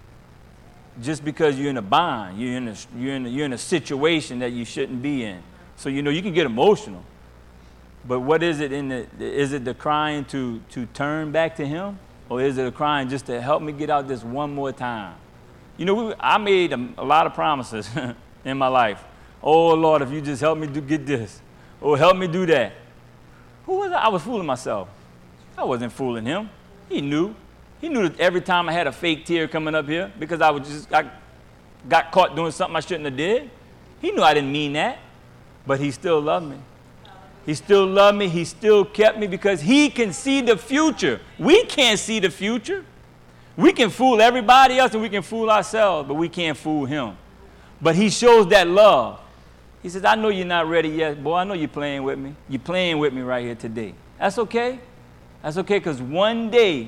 A: just because you're in a bind, you're in a situation that you shouldn't be in. So, you can get emotional. But what is it is it the crying to turn back to him? Or is it a crying just to help me get out this one more time? I made a lot of promises in my life. Oh, Lord, if you just help me get this. Or help me do that. Who was I? I was fooling myself. I wasn't fooling him. He knew. He knew that every time I had a fake tear coming up here because I got caught doing something I shouldn't have did. He knew I didn't mean that. But he still loved me. He still loved me. He still kept me because he can see the future. We can't see the future. We can fool everybody else and we can fool ourselves, but we can't fool him. But he shows that love. He says, I know you're not ready yet, boy. I know you're playing with me. You're playing with me right here today. That's okay. That's okay, because one day,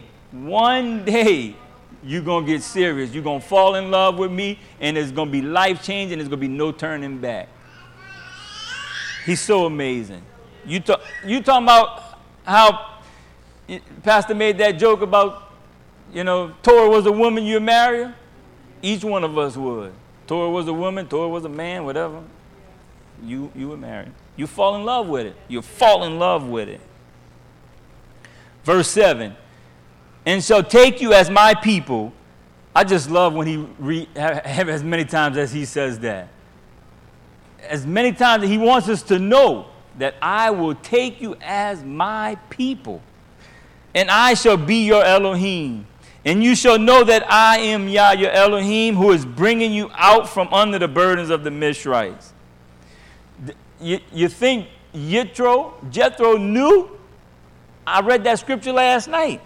A: you're going to get serious. You're going to fall in love with me, and it's going to be life-changing. There's going to be no turning back. He's so amazing. You talking about how Pastor made that joke about, Torah was a woman, you marry her? Each one of us would. Torah was a woman, Torah was a man, whatever. You were married. You fall in love with it. You fall in love with it. Verse 7, and shall take you as my people. I just love when he have as many times as he says that. As many times that he wants us to know that I will take you as my people. And I shall be your Elohim. And you shall know that I am Yah, your Elohim, who is bringing you out from under the burdens of the Mishrites. You think Jethro knew? I read that scripture last night.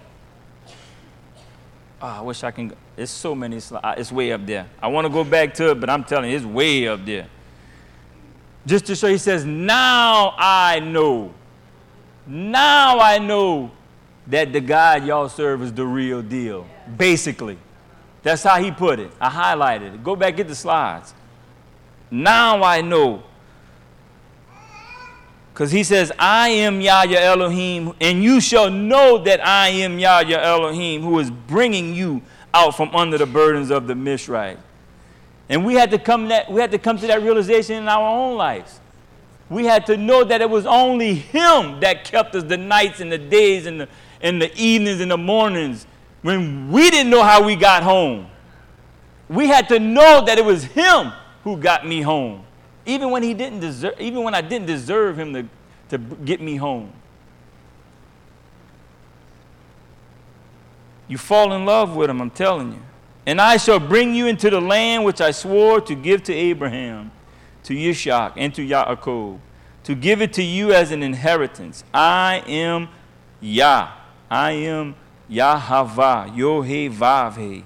A: Oh, I wish I can. There's so many slides. It's way up there. I want to go back to it, but I'm telling you, it's way up there. Just to show, he says, now I know. Now I know that the God y'all serve is the real deal. Basically. That's how he put it. I highlighted it. Go back, get the slides. Now I know. Because he says, I am Yah, your Elohim, and you shall know that I am Yah, your Elohim, who is bringing you out from under the burdens of the Mishrites. And we had to come to that realization in our own lives. We had to know that it was only him that kept us the nights and the days and the evenings and the mornings when we didn't know how we got home. We had to know that it was him who got me home. Even when I didn't deserve him to get me home. You fall in love with him, I'm telling you. And I shall bring you into the land which I swore to give to Abraham, to Yishak, and to Yaakov, to give it to you as an inheritance. I am Yah. I am Yahweh, Yohevavhe.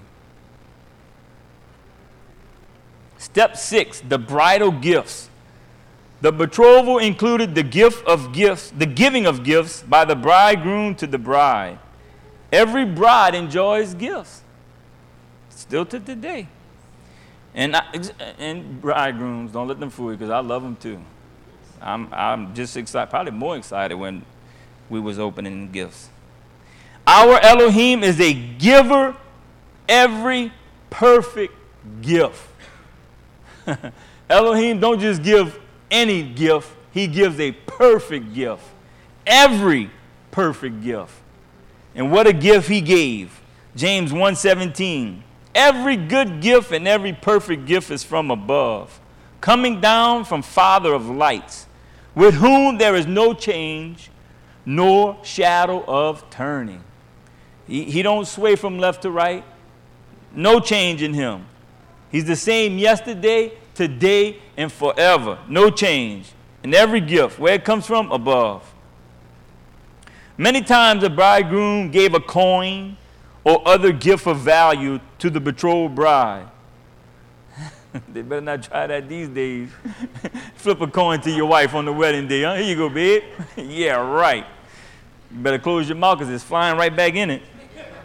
A: Step 6, the bridal gifts. The betrothal included the gift of gifts, the giving of gifts by the bridegroom to the bride. Every bride enjoys gifts, still to today. And bridegrooms, don't let them fool you, because I love them too. I'm just excited, probably more excited when we was opening gifts. Our Elohim is a giver every perfect gift. Elohim don't just give any gift. He gives a perfect gift. Every perfect gift. And what a gift he gave. James 1:17. Every good gift and every perfect gift is from above, coming down from Father of lights, with whom there is no change nor shadow of turning. He don't sway from left to right. No change in him. He's the same yesterday, today, and forever. No change. And every gift, where it comes from, above. Many times the bridegroom gave a coin or other gift of value to the betrothed bride. They better not try that these days. Flip a coin to your wife on the wedding day. Huh? Here you go, babe. Yeah, right. You better close your mouth because it's flying right back in it.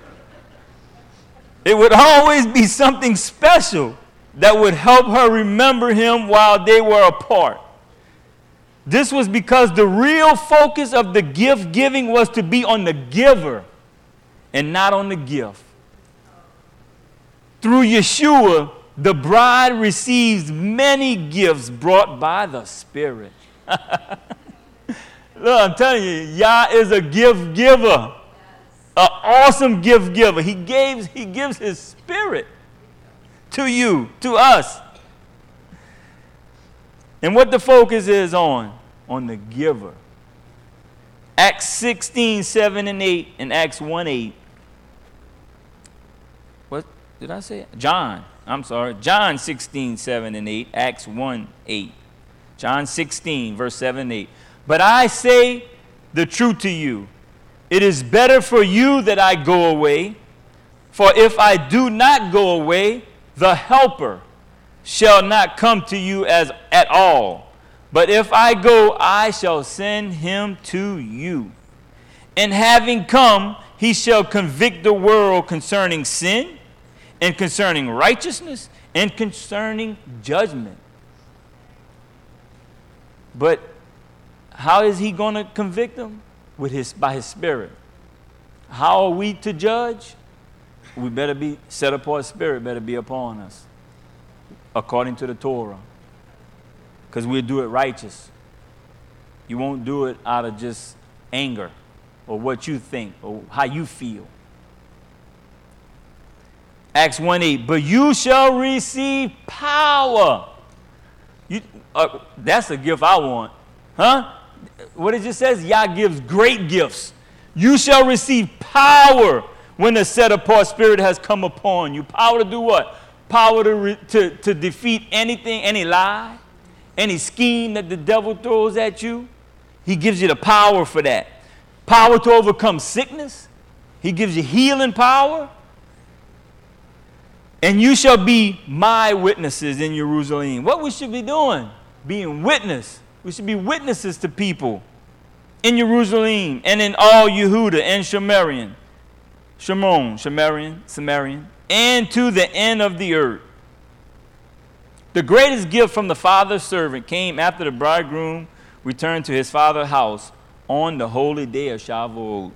A: It would always be something special that would help her remember him while they were apart. This was because the real focus of the gift giving was to be on the giver and not on the gift. Through Yeshua, the bride receives many gifts brought by the Spirit. Look, I'm telling you, Yah is a gift giver. An awesome gift giver. He gives his Spirit to you, to us. And what the focus is on the giver. Acts 16:7-8 and Acts 1:8. What did I say? John 16:7-8, Acts 1:8. John 16, verse 7 and 8. But I say the truth to you. It is better for you that I go away. For if I do not go away, the Helper shall not come to you at all. But if I go, I shall send him to you. And having come, he shall convict the world concerning sin, and concerning righteousness, and concerning judgment. But how is he going to convict them? By his Spirit. How are we to judge? We better be set apart. Spirit better be upon us, according to the Torah, because we'll do it righteous. You won't do it out of just anger or what you think or how you feel. Acts 1:8. But you shall receive power. That's a gift I want. Huh? What it just says, Yah gives great gifts. You shall receive power when the set-apart Spirit has come upon you. Power to do what? Power to defeat anything, any lie, any scheme that the devil throws at you. He gives you the power for that. Power to overcome sickness. He gives you healing power. And you shall be my witnesses in Jerusalem. What we should be doing? Being witness. We should be witnesses to people in Jerusalem and in all Yehuda and Samaria, and to the end of the earth. The greatest gift from the father's servant came after the bridegroom returned to his father's house on the holy day of Shavuot.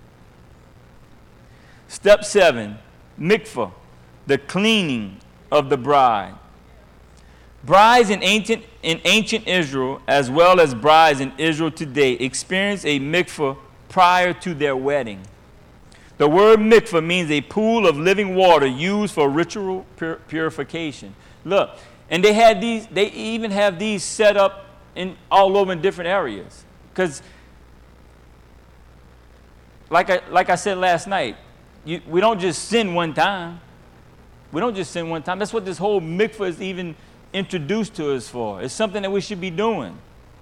A: Step 7, mikvah, the cleaning of the bride. Brides in ancient Israel, as well as brides in Israel today, experience a mikvah prior to their wedding. The word mikvah means a pool of living water used for ritual purification. Look, and they even have these set up all over in different areas. Because, like I said last night, we don't just sin one time. We don't just sin one time. That's what this whole mikvah is even introduced to us for. It's something that we should be doing.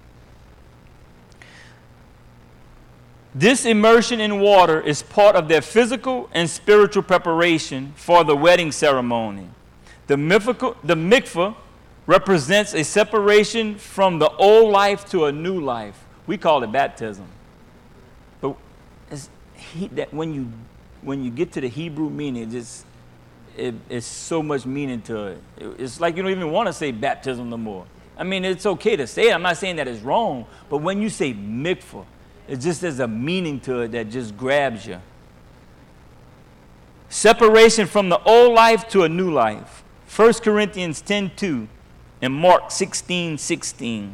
A: This immersion in water is part of their physical and spiritual preparation for the wedding ceremony. The mikvah represents a separation from the old life to a new life. We call it baptism. But when you get to the Hebrew meaning, it's so much meaning to it. It's like you don't even want to say baptism no more. I mean, it's okay to say it. I'm not saying that it's wrong. But when you say mikvah, it just has a meaning to it that just grabs you. Separation from the old life to a new life. 1 Corinthians 10:2 and Mark 16:16.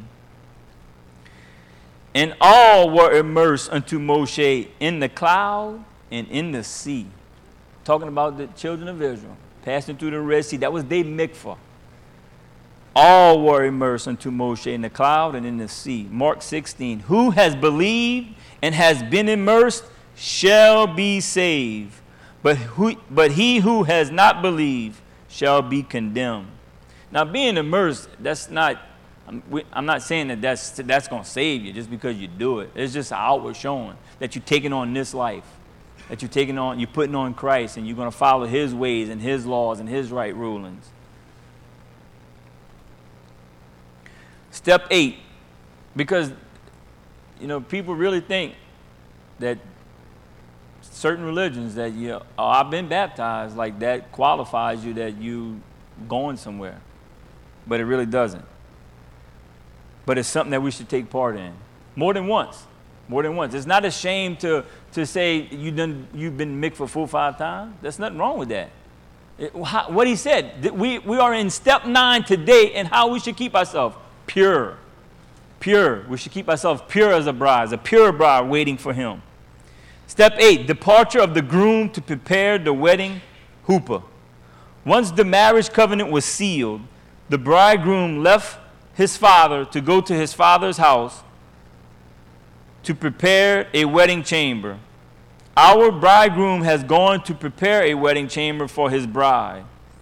A: And all were immersed unto Moshe in the cloud and in the sea. Talking about the children of Israel passing through the Red Sea. That was their mikvah. All were immersed unto Moshe in the cloud and in the sea. Mark 16. Who has believed and has been immersed shall be saved. But he who has not believed shall be condemned. Now, being immersed, that's not, I'm not saying that that's going to save you just because you do it. It's just an outward showing that you're taking on this life, that you're putting on Christ, and you're going to follow his ways and his laws and his right rulings. Step 8, because, people really think that certain religions that I've been baptized, like that qualifies you that you going somewhere. But it really doesn't. But it's something that we should take part in. More than once. It's not a shame to say you've been mikvah full 5 times. There's nothing wrong with that. What he said, we are in step 9 today in how we should keep ourselves pure. We should keep ourselves pure as a pure bride waiting for him. Step 8, departure of the groom to prepare the wedding huppah. Once the marriage covenant was sealed, the bridegroom left his father to go to his father's house to prepare a wedding chamber. Our bridegroom has gone to prepare a wedding chamber for his bride.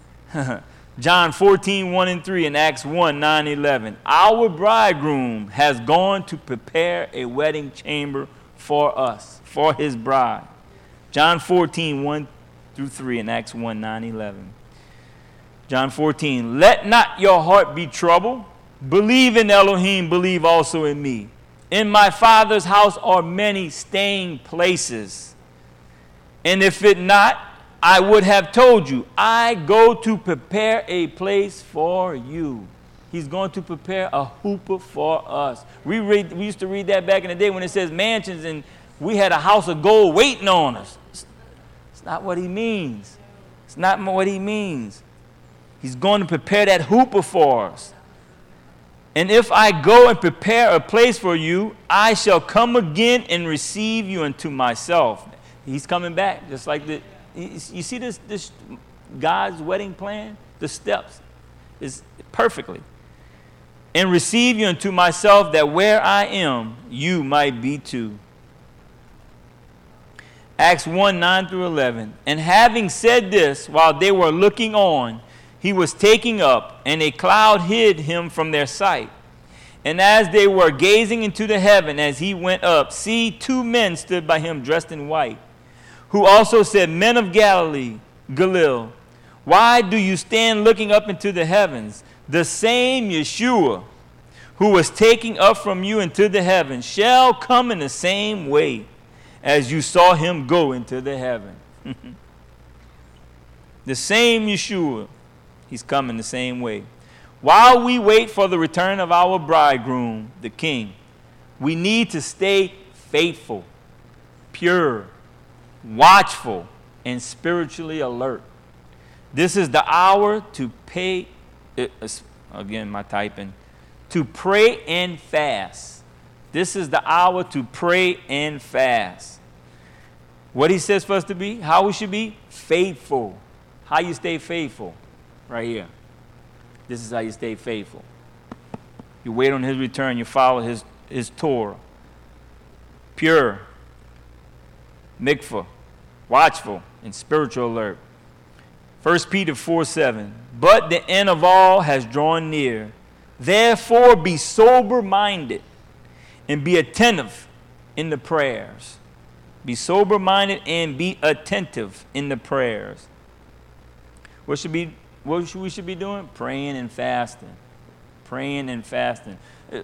A: John 14:1 and 3 and Acts 1:9-11. Our bridegroom has gone to prepare a wedding chamber for us, for his bride. John 14:1 through 3 and Acts 1:9-11. John 14, let not your heart be troubled. Believe in Elohim, believe also in me. In my Father's house are many staying places. And if it not, I would have told you, I go to prepare a place for you. He's going to prepare a huppah for us. We used to read that back in the day when it says mansions and we had a house of gold waiting on us. It's not what he means. It's not what he means. He's going to prepare that huppah for us. And if I go and prepare a place for you, I shall come again and receive you unto myself. He's coming back, just like you see this God's wedding plan, the steps is perfectly. And receive you unto myself, that where I am, you might be too. Acts 1:9-11. And having said this, while they were looking on, he was taken up, and a cloud hid him from their sight. And as they were gazing into the heaven as he went up, see, 2 men stood by him dressed in white, who also said, Men of Galilee, why do you stand looking up into the heavens? The same Yeshua who was taken up from you into the heavens shall come in the same way as you saw him go into the heaven. The same Yeshua. He's coming the same way. While we wait for the return of our bridegroom, the King, we need to stay faithful, pure, watchful, and spiritually alert. This is the hour to pay, again, my typing, to pray and fast. This is the hour to pray and fast. What he says for us to be, how we should be, faithful. How you stay faithful? Right here. This is how you stay faithful. You wait on his return. You follow his Torah. Pure, mikvah, watchful, and spiritual alert. 1 Peter 4:7. But the end of all has drawn near. Therefore be sober-minded and be attentive in the prayers. Be sober-minded and be attentive in the prayers. What should we should be doing? Praying and fasting. Praying and fasting.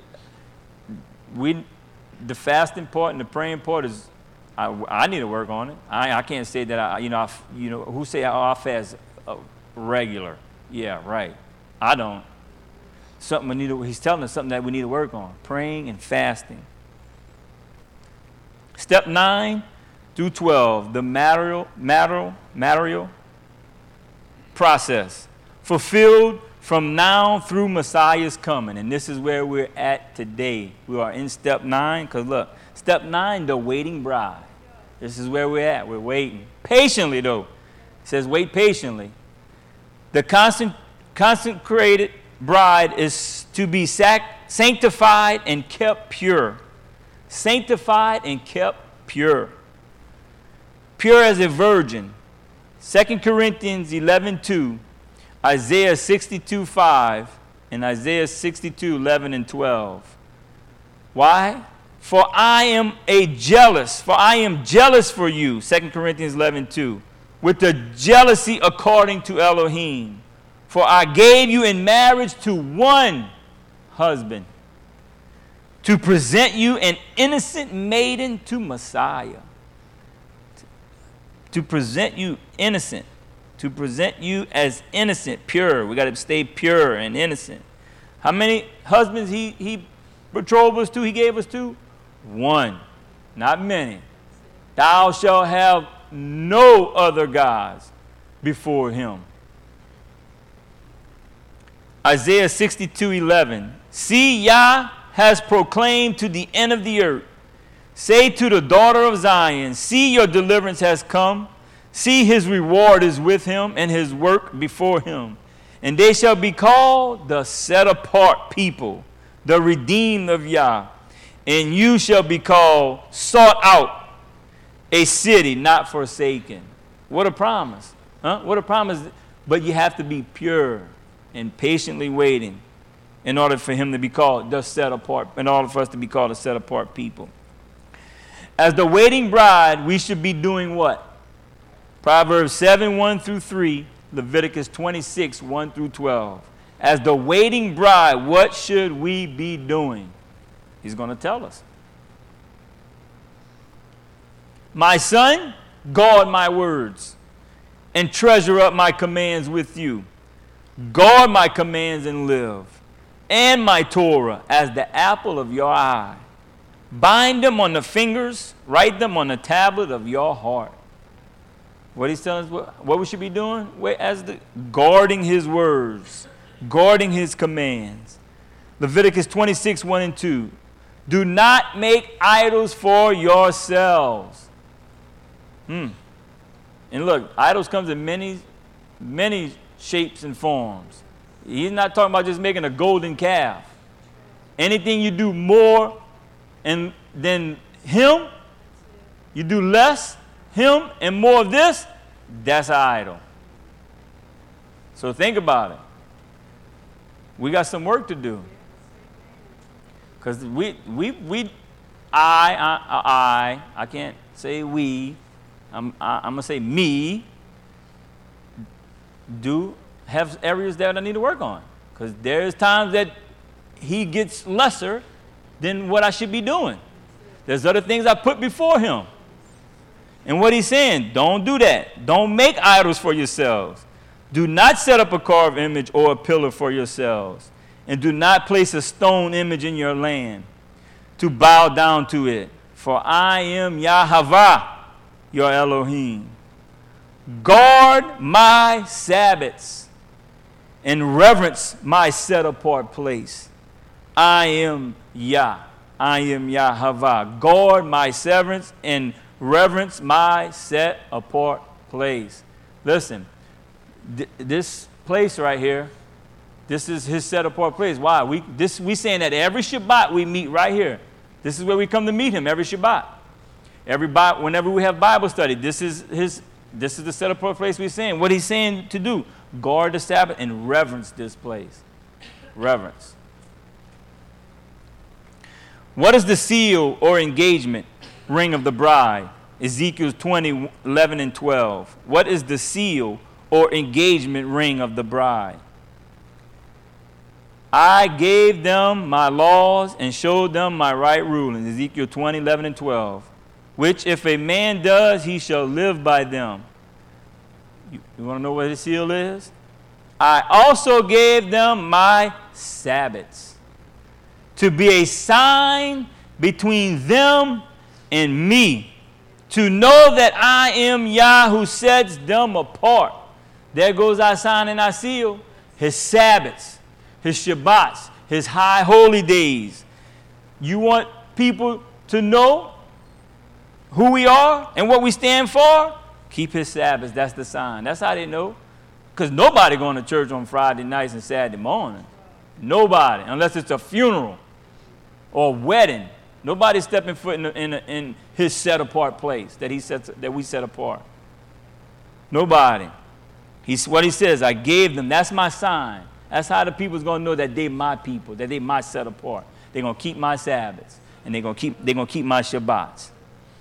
A: The fasting part and the praying part is, I need to work on it. I can't say that who say I fast regular? Yeah, right. I don't. He's telling us something that we need to work on. Praying and fasting. Step 9, through 12, the marital process, fulfilled from now through Messiah's coming. And this is where we're at today. We are in step 9, because look, step 9, the waiting bride. This is where we're at. We're waiting. Patiently, though. It says wait patiently. The consecrated bride is to be sanctified and kept pure. Sanctified and kept pure. Pure as a virgin. 2 Corinthians 11:2, Isaiah 62:5, and Isaiah 62:11 and 12. Why? For I am jealous for you, 2 Corinthians 11:2, with the jealousy according to Elohim. For I gave you in marriage to one husband, to present you an innocent maiden to Messiah. To present you innocent. To present you as innocent, pure. We got to stay pure and innocent. How many husbands he betrothed us to, he gave us to? One, not many. Thou shalt have no other gods before him. Isaiah 62:11. See, Yah has proclaimed to the end of the earth. Say to the daughter of Zion, see, your deliverance has come. See, his reward is with him and his work before him. And they shall be called the set apart people, the redeemed of Yah. And you shall be called sought out, a city not forsaken. What a promise. Huh? What a promise. But you have to be pure and patiently waiting in order for him to be called the set apart, in order for us to be called a set apart people. As the waiting bride, we should be doing what? Proverbs 7:1-3, Leviticus 26:1-12. As the waiting bride, what should we be doing? He's going to tell us. My son, guard my words and treasure up my commands with you. Guard my commands and live, and my Torah as the apple of your eye. Bind them on the fingers, write them on the tablet of your heart. What he's telling us, what we should be doing? Guarding his words, guarding his commands. Leviticus 26:1-2. Do not make idols for yourselves. And look, idols comes in many shapes and forms. He's not talking about just making a golden calf. Anything you do more than him, you do less him and more of this, that's an idol. So think about it. We got some work to do. Because I can't say we, I'm going to say me, do have areas that I need to work on. Because there's times that he gets lesser than what I should be doing. There's other things I put before him. And what he's saying, don't do that. Don't make idols for yourselves. Do not set up a carved image or a pillar for yourselves. And do not place a stone image in your land to bow down to it. For I am Yahweh, your Elohim. Guard my Sabbaths and reverence my set-apart place. I am Yah. I am Yahweh. Guard my severance and reverence my set-apart place. Listen, this place right here, this is his set-apart place. Why? We saying that every Shabbat we meet right here. This is where we come to meet him every Shabbat. Whenever we have Bible study, this is the set-apart place we're saying. What he's saying to do, guard the Sabbath and reverence this place. Reverence. What is the seal or engagement ring of the bride? Ezekiel 20:11-12. What is the seal or engagement ring of the bride? I gave them my laws and showed them my right rulings. Ezekiel 20:11-12. Which if a man does, he shall live by them. You want to know what the seal is? I also gave them my Sabbaths to be a sign between them and me, to know that I am Yah who sets them apart. There goes our sign and our seal. His Sabbaths, his Shabbats, his high holy days. You want people to know who we are and what we stand for? Keep his Sabbaths. That's the sign. That's how they know. Because nobody going to church on Friday nights and Saturday morning. Nobody, unless it's a funeral or a wedding. Nobody's stepping foot in his set apart place that we set apart. Nobody. What he says, I gave them. That's my sign. That's how the people's going to know that they my people, that they my set apart. They're going to keep my Sabbaths and they're going to keep my Shabbats.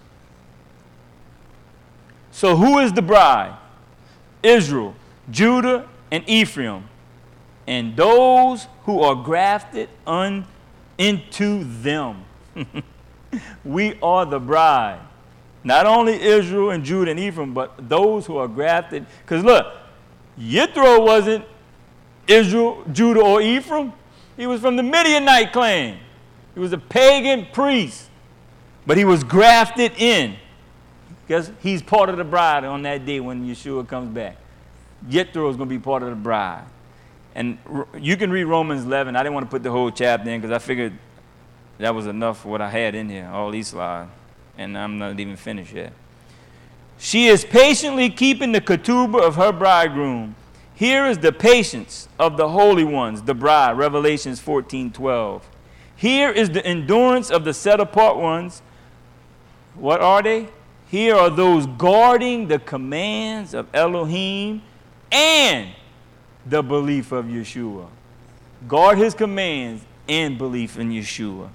A: So who is the bride? Israel, Judah, and Ephraim, and those who are grafted into them. We are the bride. Not only Israel and Judah and Ephraim, but those who are grafted. Because look, Yithro wasn't Israel, Judah, or Ephraim. He was from the Midianite clan. He was a pagan priest, but he was grafted in. Because he's part of the bride on that day when Yeshua comes back. Yithro is going to be part of the bride. And you can read Romans 11. I didn't want to put the whole chapter in because I figured that was enough for what I had in here, all these slides. And I'm not even finished yet. She is patiently keeping the ketubah of her bridegroom. Here is the patience of the holy ones, the bride, Revelations 14:12. Here is the endurance of the set-apart ones. What are they? Here are those guarding the commands of Elohim and the belief of Yeshua. Guard his commands and belief in Yeshua.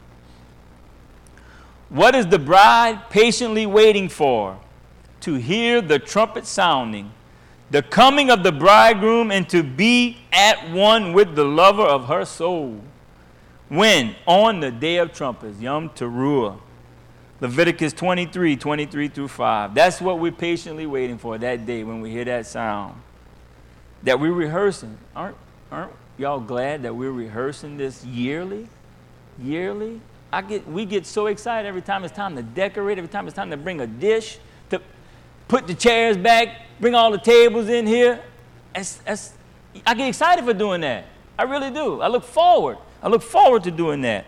A: What is the bride patiently waiting for? To hear the trumpet sounding, the coming of the bridegroom, and to be at one with the lover of her soul. When? On the day of trumpets, Yom Teruah. Leviticus 23:23-5. That's what we're patiently waiting for, that day when we hear that sound. That we're rehearsing. Aren't y'all glad that we're rehearsing this yearly? Yearly? We get so excited every time it's time to decorate, every time it's time to bring a dish, to put the chairs back, bring all the tables in here. I get excited for doing that. I really do. I look forward to doing that.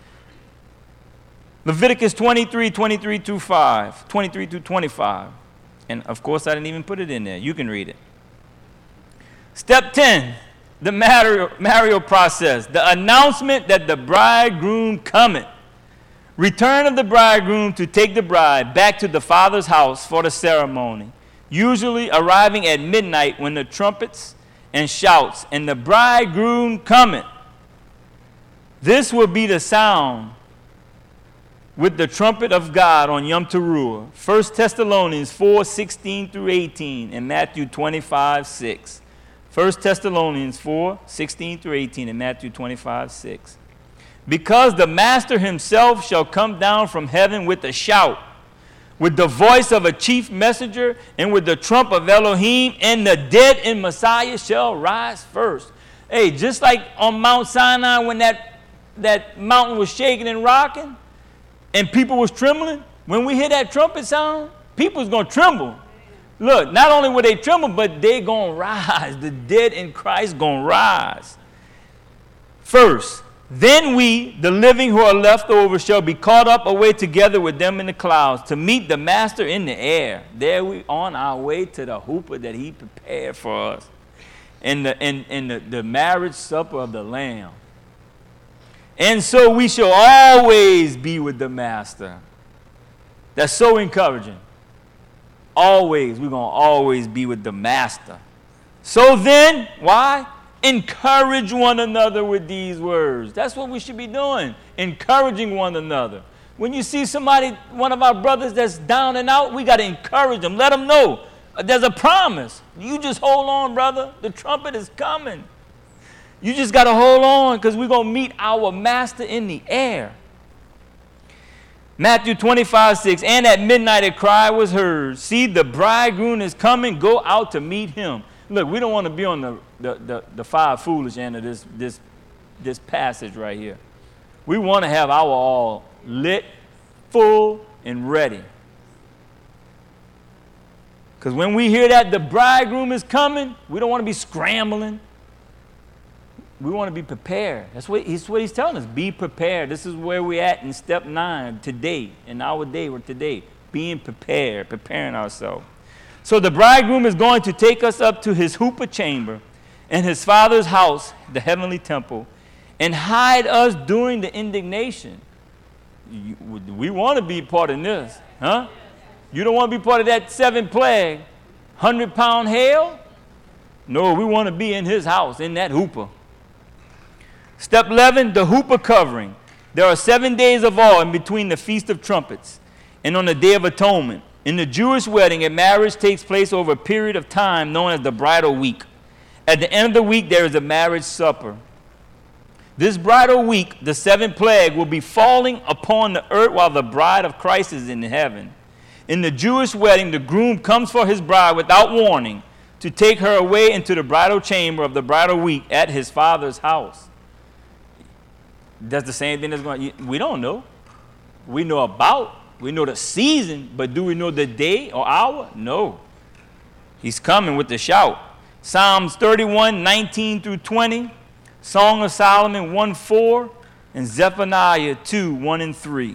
A: Leviticus 23:23-5, 23-25. And of course, I didn't even put it in there. You can read it. Step 10, the marital process, the announcement that the bridegroom cometh. Return of the bridegroom to take the bride back to the father's house for the ceremony, usually arriving at midnight when the trumpets and shouts, and the bridegroom cometh. This will be the sound with the trumpet of God on Yom Teruah. 1 Thessalonians 4:16-18 and Matthew 25:6. 1 Thessalonians 4:16-18 and Matthew 25:6. Because the Master himself shall come down from heaven with a shout, with the voice of a chief messenger, and with the trump of Elohim, and the dead in Messiah shall rise first. Hey, just like on Mount Sinai when that mountain was shaking and rocking, and people was trembling, when we hear that trumpet sound, people's going to tremble. Look, not only will they tremble, but they going to rise. The dead in Christ going to rise. First, then we, the living who are left over, shall be caught up away together with them in the clouds to meet the Master in the air. There we on our way to the hoopah that he prepared for us in the marriage supper of the Lamb. And so we shall always be with the Master. That's so encouraging. Always, we're going to always be with the Master. So then, why? Encourage one another with these words. That's what we should be doing, encouraging one another. When you see somebody, one of our brothers that's down and out, we got to encourage them. Let them know there's a promise. You just hold on, brother. The trumpet is coming. You just got to hold on because we're going to meet our Master in the air. Matthew 25:6, and at midnight a cry was heard. See, the bridegroom is coming. Go out to meet him. Look, we don't want to be on the five foolish end of this passage right here. We want to have our all lit, full, and ready. Because when we hear that the bridegroom is coming, we don't want to be scrambling. We want to be prepared. That's what he's telling us. Be prepared. This is where we're at in step 9 today, in our day, or today. Being prepared, preparing ourselves. So the bridegroom is going to take us up to his chuppah chamber in his father's house, the heavenly temple, and hide us during the indignation. We want to be part of this, huh? You don't want to be part of that 7th plague, 100-pound hail? No, we want to be in his house, in that chuppah. Step 11, the chuppah covering. There are 7 days of awe in between the Feast of Trumpets and on the Day of Atonement. In the Jewish wedding, a marriage takes place over a period of time known as the bridal week. At the end of the week, there is a marriage supper. This bridal week, the 7th plague, will be falling upon the earth while the bride of Christ is in heaven. In the Jewish wedding, the groom comes for his bride without warning to take her away into the bridal chamber of the bridal week at his father's house. That's the same thing that's going on. We don't know. We know the season, but do we know the day or hour? No. He's coming with the shout. Psalms 31, 19 through 20, Song of Solomon 1:4, and Zephaniah 2, 1 and 3.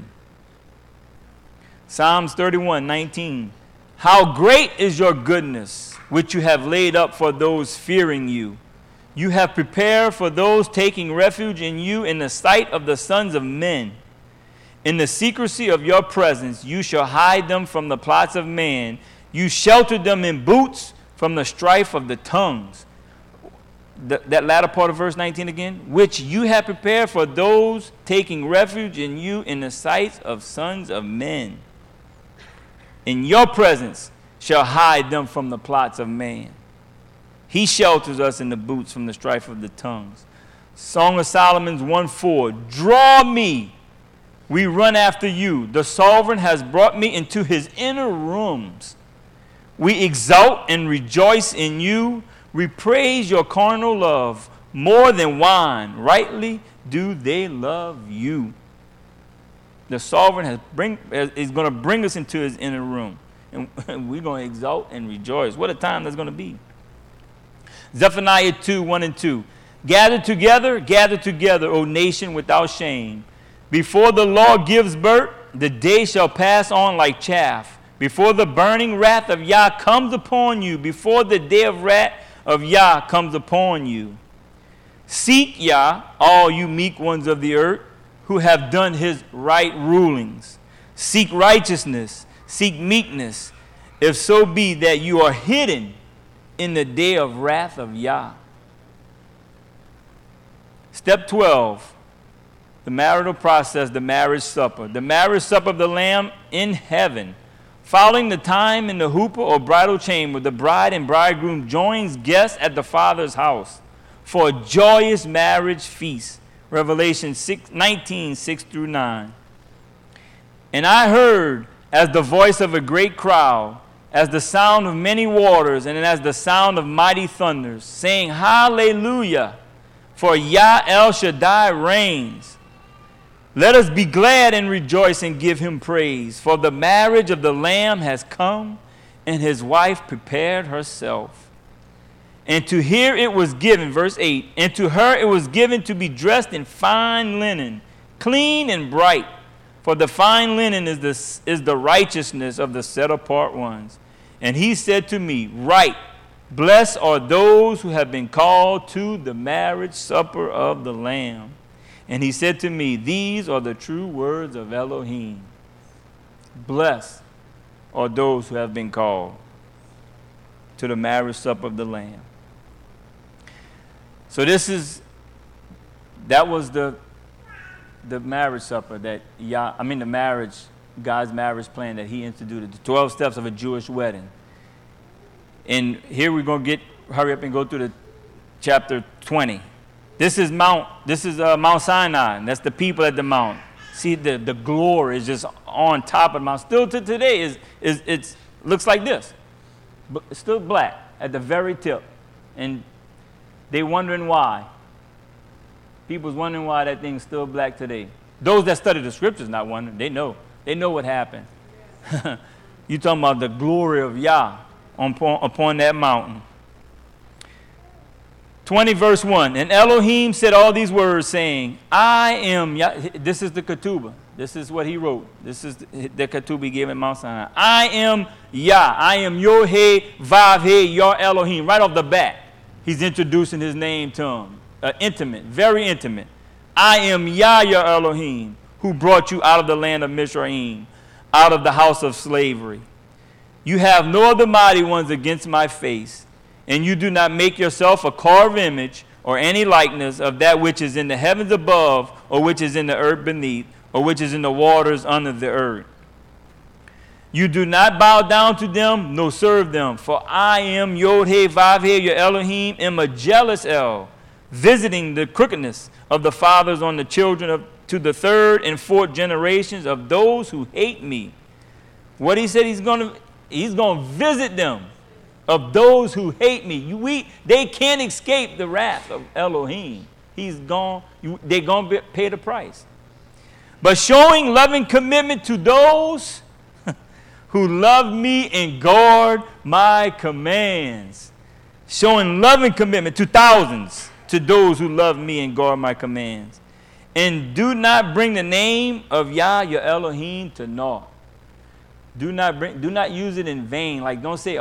A: Psalms 31, 19. How great is your goodness, which you have laid up for those fearing you. You have prepared for those taking refuge in you in the sight of the sons of men. In the secrecy of your presence, you shall hide them from the plots of man. You shelter them in booths from the strife of the tongues. That latter part of verse 19 again. Which you have prepared for those taking refuge in you in the sight of sons of men. In your presence shall hide them from the plots of man. He shelters us in the booths from the strife of the tongues. Song of Solomon 1:4. Draw me, we run after you. The sovereign has brought me into his inner rooms. We exult and rejoice in you. We praise your carnal love more than wine. Rightly do they love you. The sovereign is going to bring us into his inner room. And we're going to exult and rejoice. What a time that's going to be. Zephaniah 2, 1 and 2. Gather together, O nation without shame. Before the law gives birth, the day shall pass on like chaff. Before the burning wrath of Yah comes upon you, before the day of wrath of Yah comes upon you. Seek Yah, all you meek ones of the earth, who have done his right rulings. Seek righteousness, seek meekness, if so be that you are hidden in the day of wrath of Yah. Step 12, the marital process, the marriage supper. The marriage supper of the Lamb in heaven. Following the time in the chuppah or bridal chamber, the bride and bridegroom joins guests at the Father's house for a joyous marriage feast. Revelation 19, 6 through 9. And I heard as the voice of a great crowd, as the sound of many waters, and as the sound of mighty thunders, saying, Hallelujah, for Yah El Shaddai reigns. Let us be glad and rejoice and give him praise, for the marriage of the Lamb has come, and his wife prepared herself. And to her it was given, verse 8, and to her it was given to be dressed in fine linen, clean and bright, for the fine linen is the righteousness of the set-apart ones. And he said to me, Write, blessed are those who have been called to the marriage supper of the Lamb. And he said to me, These are the true words of Elohim. Blessed are those who have been called to the marriage supper of the Lamb. So that was the marriage supper God's marriage plan that he instituted, the 12 steps of a Jewish wedding. And here we're going to hurry up and go through the chapter 20. This is Mount Sinai. That's the people at the mount. See, the glory is just on top of the mount. Still to today it looks like this. But it's still black at the very tip. And they wondering why. People's wondering why that thing's still black today. Those that study the scriptures not wondering. They know. They know what happened. You talking about the glory of Yah. upon that mountain. 20 verse 1. And Elohim said all these words, saying, I am Yah. This is the Ketubah. This is what he wrote. This is the Ketubah he gave in Mount Sinai. I am Yah. I am Yod-Heh, Vav-Heh, Yah Elohim. Right off the bat, he's introducing his name to him. Intimate, very intimate. I am Yah, your Elohim, who brought you out of the land of Mizraim, out of the house of slavery. You have no other mighty ones against my face, and you do not make yourself a carved image or any likeness of that which is in the heavens above, or which is in the earth beneath, or which is in the waters under the earth. You do not bow down to them, nor serve them, for I am Yod-Heh, Vav-Heh, your Elohim, am a jealous El, visiting the crookedness of the fathers on the children to the third and fourth generations of those who hate me. What he said, he's going to visit them, of those who hate me. They can't escape the wrath of Elohim. They're going to pay the price. But showing loving commitment to those who love me and guard my commands. Showing loving commitment to thousands, to those who love me and guard my commands. And do not bring the name of Yah, your Elohim, to naught. Do not use it in vain. Like, don't say,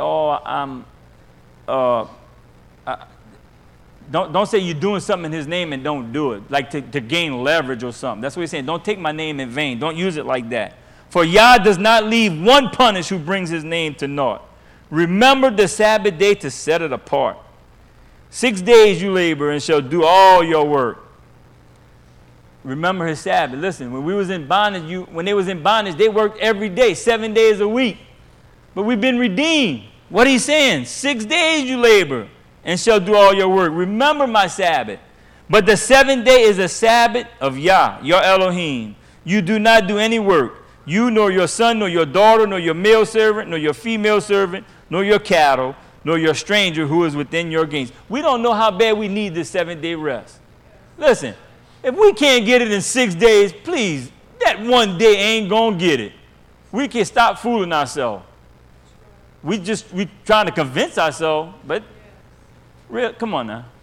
A: don't say you're doing something in his name and don't do it. Like to gain leverage or something. That's what he's saying. Don't take my name in vain. Don't use it like that. For Yah does not leave one punished who brings his name to naught. Remember the Sabbath day to set it apart. 6 days you labor and shall do all your work. Remember his Sabbath. Listen, when we was in bondage, when they was in bondage, they worked every day, 7 days a week. But we've been redeemed. What he's saying, 6 days you labor and shall do all your work. Remember my Sabbath. But the 7th day is a Sabbath of Yah, your Elohim. You do not do any work. You, nor your son, nor your daughter, nor your male servant, nor your female servant, nor your cattle, nor your stranger who is within your gates. We don't know how bad we need this 7-day rest. Listen, if we can't get it in 6 days, please, that one day ain't going to get it. We can stop fooling ourselves. We trying to convince ourselves, but come on now.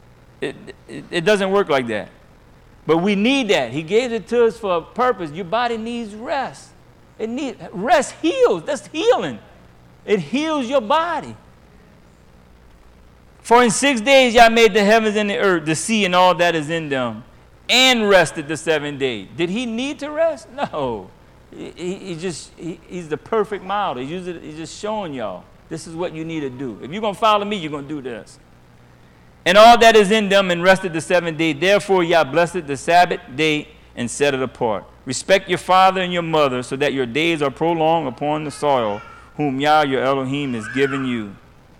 A: It doesn't work like that. But we need that. He gave it to us for a purpose. Your body needs rest. Rest heals. That's healing. It heals your body. For in 6 days Yah made the heavens and the earth, the sea and all that is in them, and rested the 7th day. Did he need to rest? No. He's the perfect model. He's just showing y'all this is what you need to do. If you're going to follow me, you're going to do this. And all that is in them, and rested the 7th day. Therefore Yah blessed the Sabbath day and set it apart. Respect your father and your mother, so that your days are prolonged upon the soil whom Yah your Elohim is giving you.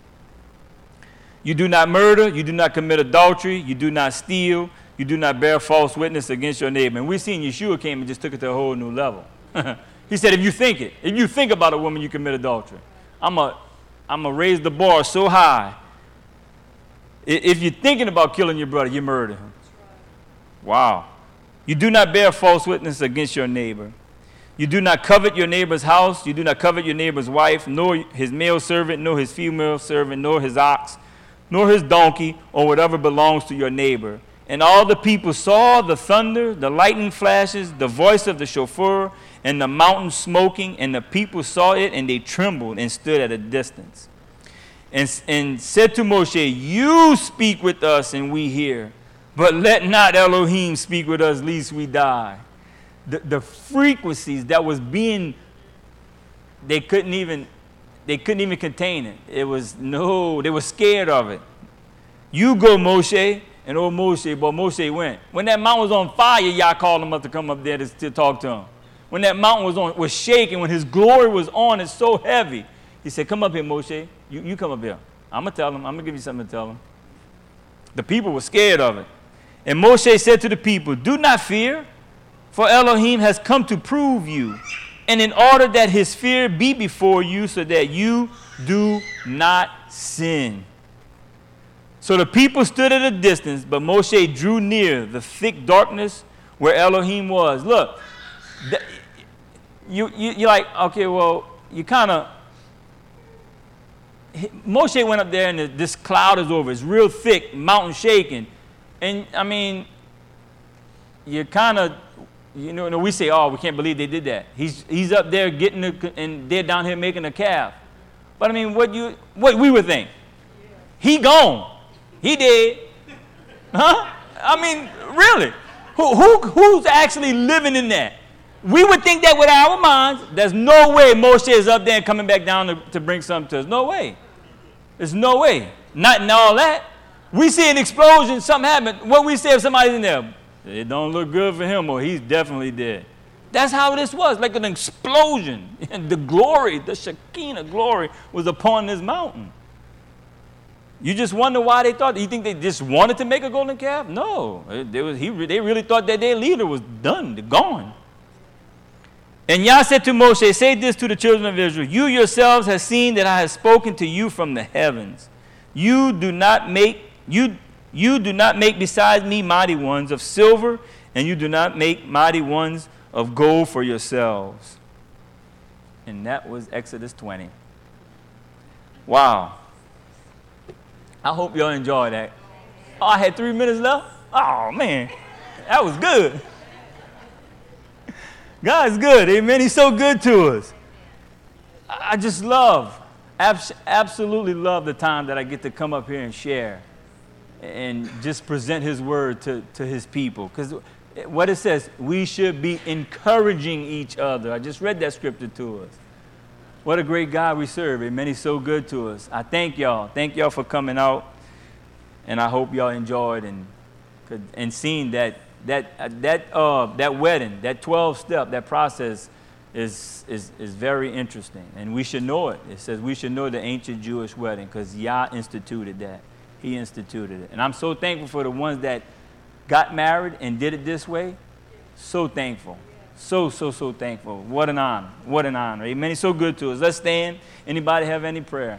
A: You do not murder, you do not commit adultery, you do not steal, you do not bear false witness against your neighbor. And we've seen Yeshua came and just took it to a whole new level. He said, if you think about a woman, you commit adultery. I'm going to raise the bar so high. If you're thinking about killing your brother, you murder him. Wow. You do not bear false witness against your neighbor. You do not covet your neighbor's house. You do not covet your neighbor's wife, nor his male servant, nor his female servant, nor his ox, nor his donkey, or whatever belongs to your neighbor. And all the people saw the thunder, the lightning flashes, the voice of the shofar, and the mountain smoking, and the people saw it, and they trembled and stood at a distance. And said to Moshe, you speak with us, and we hear, but let not Elohim speak with us, lest we die. The frequencies that was being, they couldn't even contain it. They were scared of it. You go, Moshe. And old Moshe, but Moshe went. When that mountain was on fire, Yah called him up to come up there to talk to him. When that mountain was shaking, when his glory was on, it's so heavy. He said, come up here, Moshe. You come up here. I'm going to tell him. I'm going to give you something to tell him. The people were scared of it. And Moshe said to the people, do not fear, for Elohim has come to prove you, and in order that his fear be before you, so that you do not sin. So the people stood at a distance, but Moshe drew near the thick darkness where Elohim was. Look, you're like, okay, well, you kind of, Moshe went up there and this cloud is over. It's real thick, mountain shaking. And I mean, you kind of, we say, oh, we can't believe they did that. He's up there and they're down here making a calf. But I mean, what we would think? He gone. He dead. Huh? I mean, really? Who's actually living in that? We would think that with our minds. There's no way Moshe is up there and coming back down to bring something to us. No way. There's no way. Not in all that. We see an explosion, something happened. What we say if somebody's in there? It don't look good for him, or he's definitely dead. That's how this was, like an explosion. And the glory, the Shekinah glory, was upon this mountain. You just wonder why they thought. You think they just wanted to make a golden calf? No. They really thought that their leader was done, gone. And Yah said to Moshe, say this to the children of Israel. You yourselves have seen that I have spoken to you from the heavens. You do not make besides me mighty ones of silver, and you do not make mighty ones of gold for yourselves. And that was Exodus 20. Wow. I hope y'all enjoyed that. Oh, I had 3 minutes left? Oh, man. That was good. God's good. Amen. He's so good to us. I just absolutely love the time that I get to come up here and share and just present his word to his people. Because what it says, we should be encouraging each other. I just read that scripture to us. What a great God we serve. Amen. He's so good to us. I thank y'all. Thank y'all for coming out. And I hope y'all enjoyed and seeing that wedding, that 12-step, that process is very interesting. And we should know it. It says we should know the ancient Jewish wedding because Yah instituted that. He instituted it. And I'm so thankful for the ones that got married and did it this way. So thankful. So thankful. What an honor. What an honor. Amen. He's so good to us. Let's stand. Anybody have any prayer?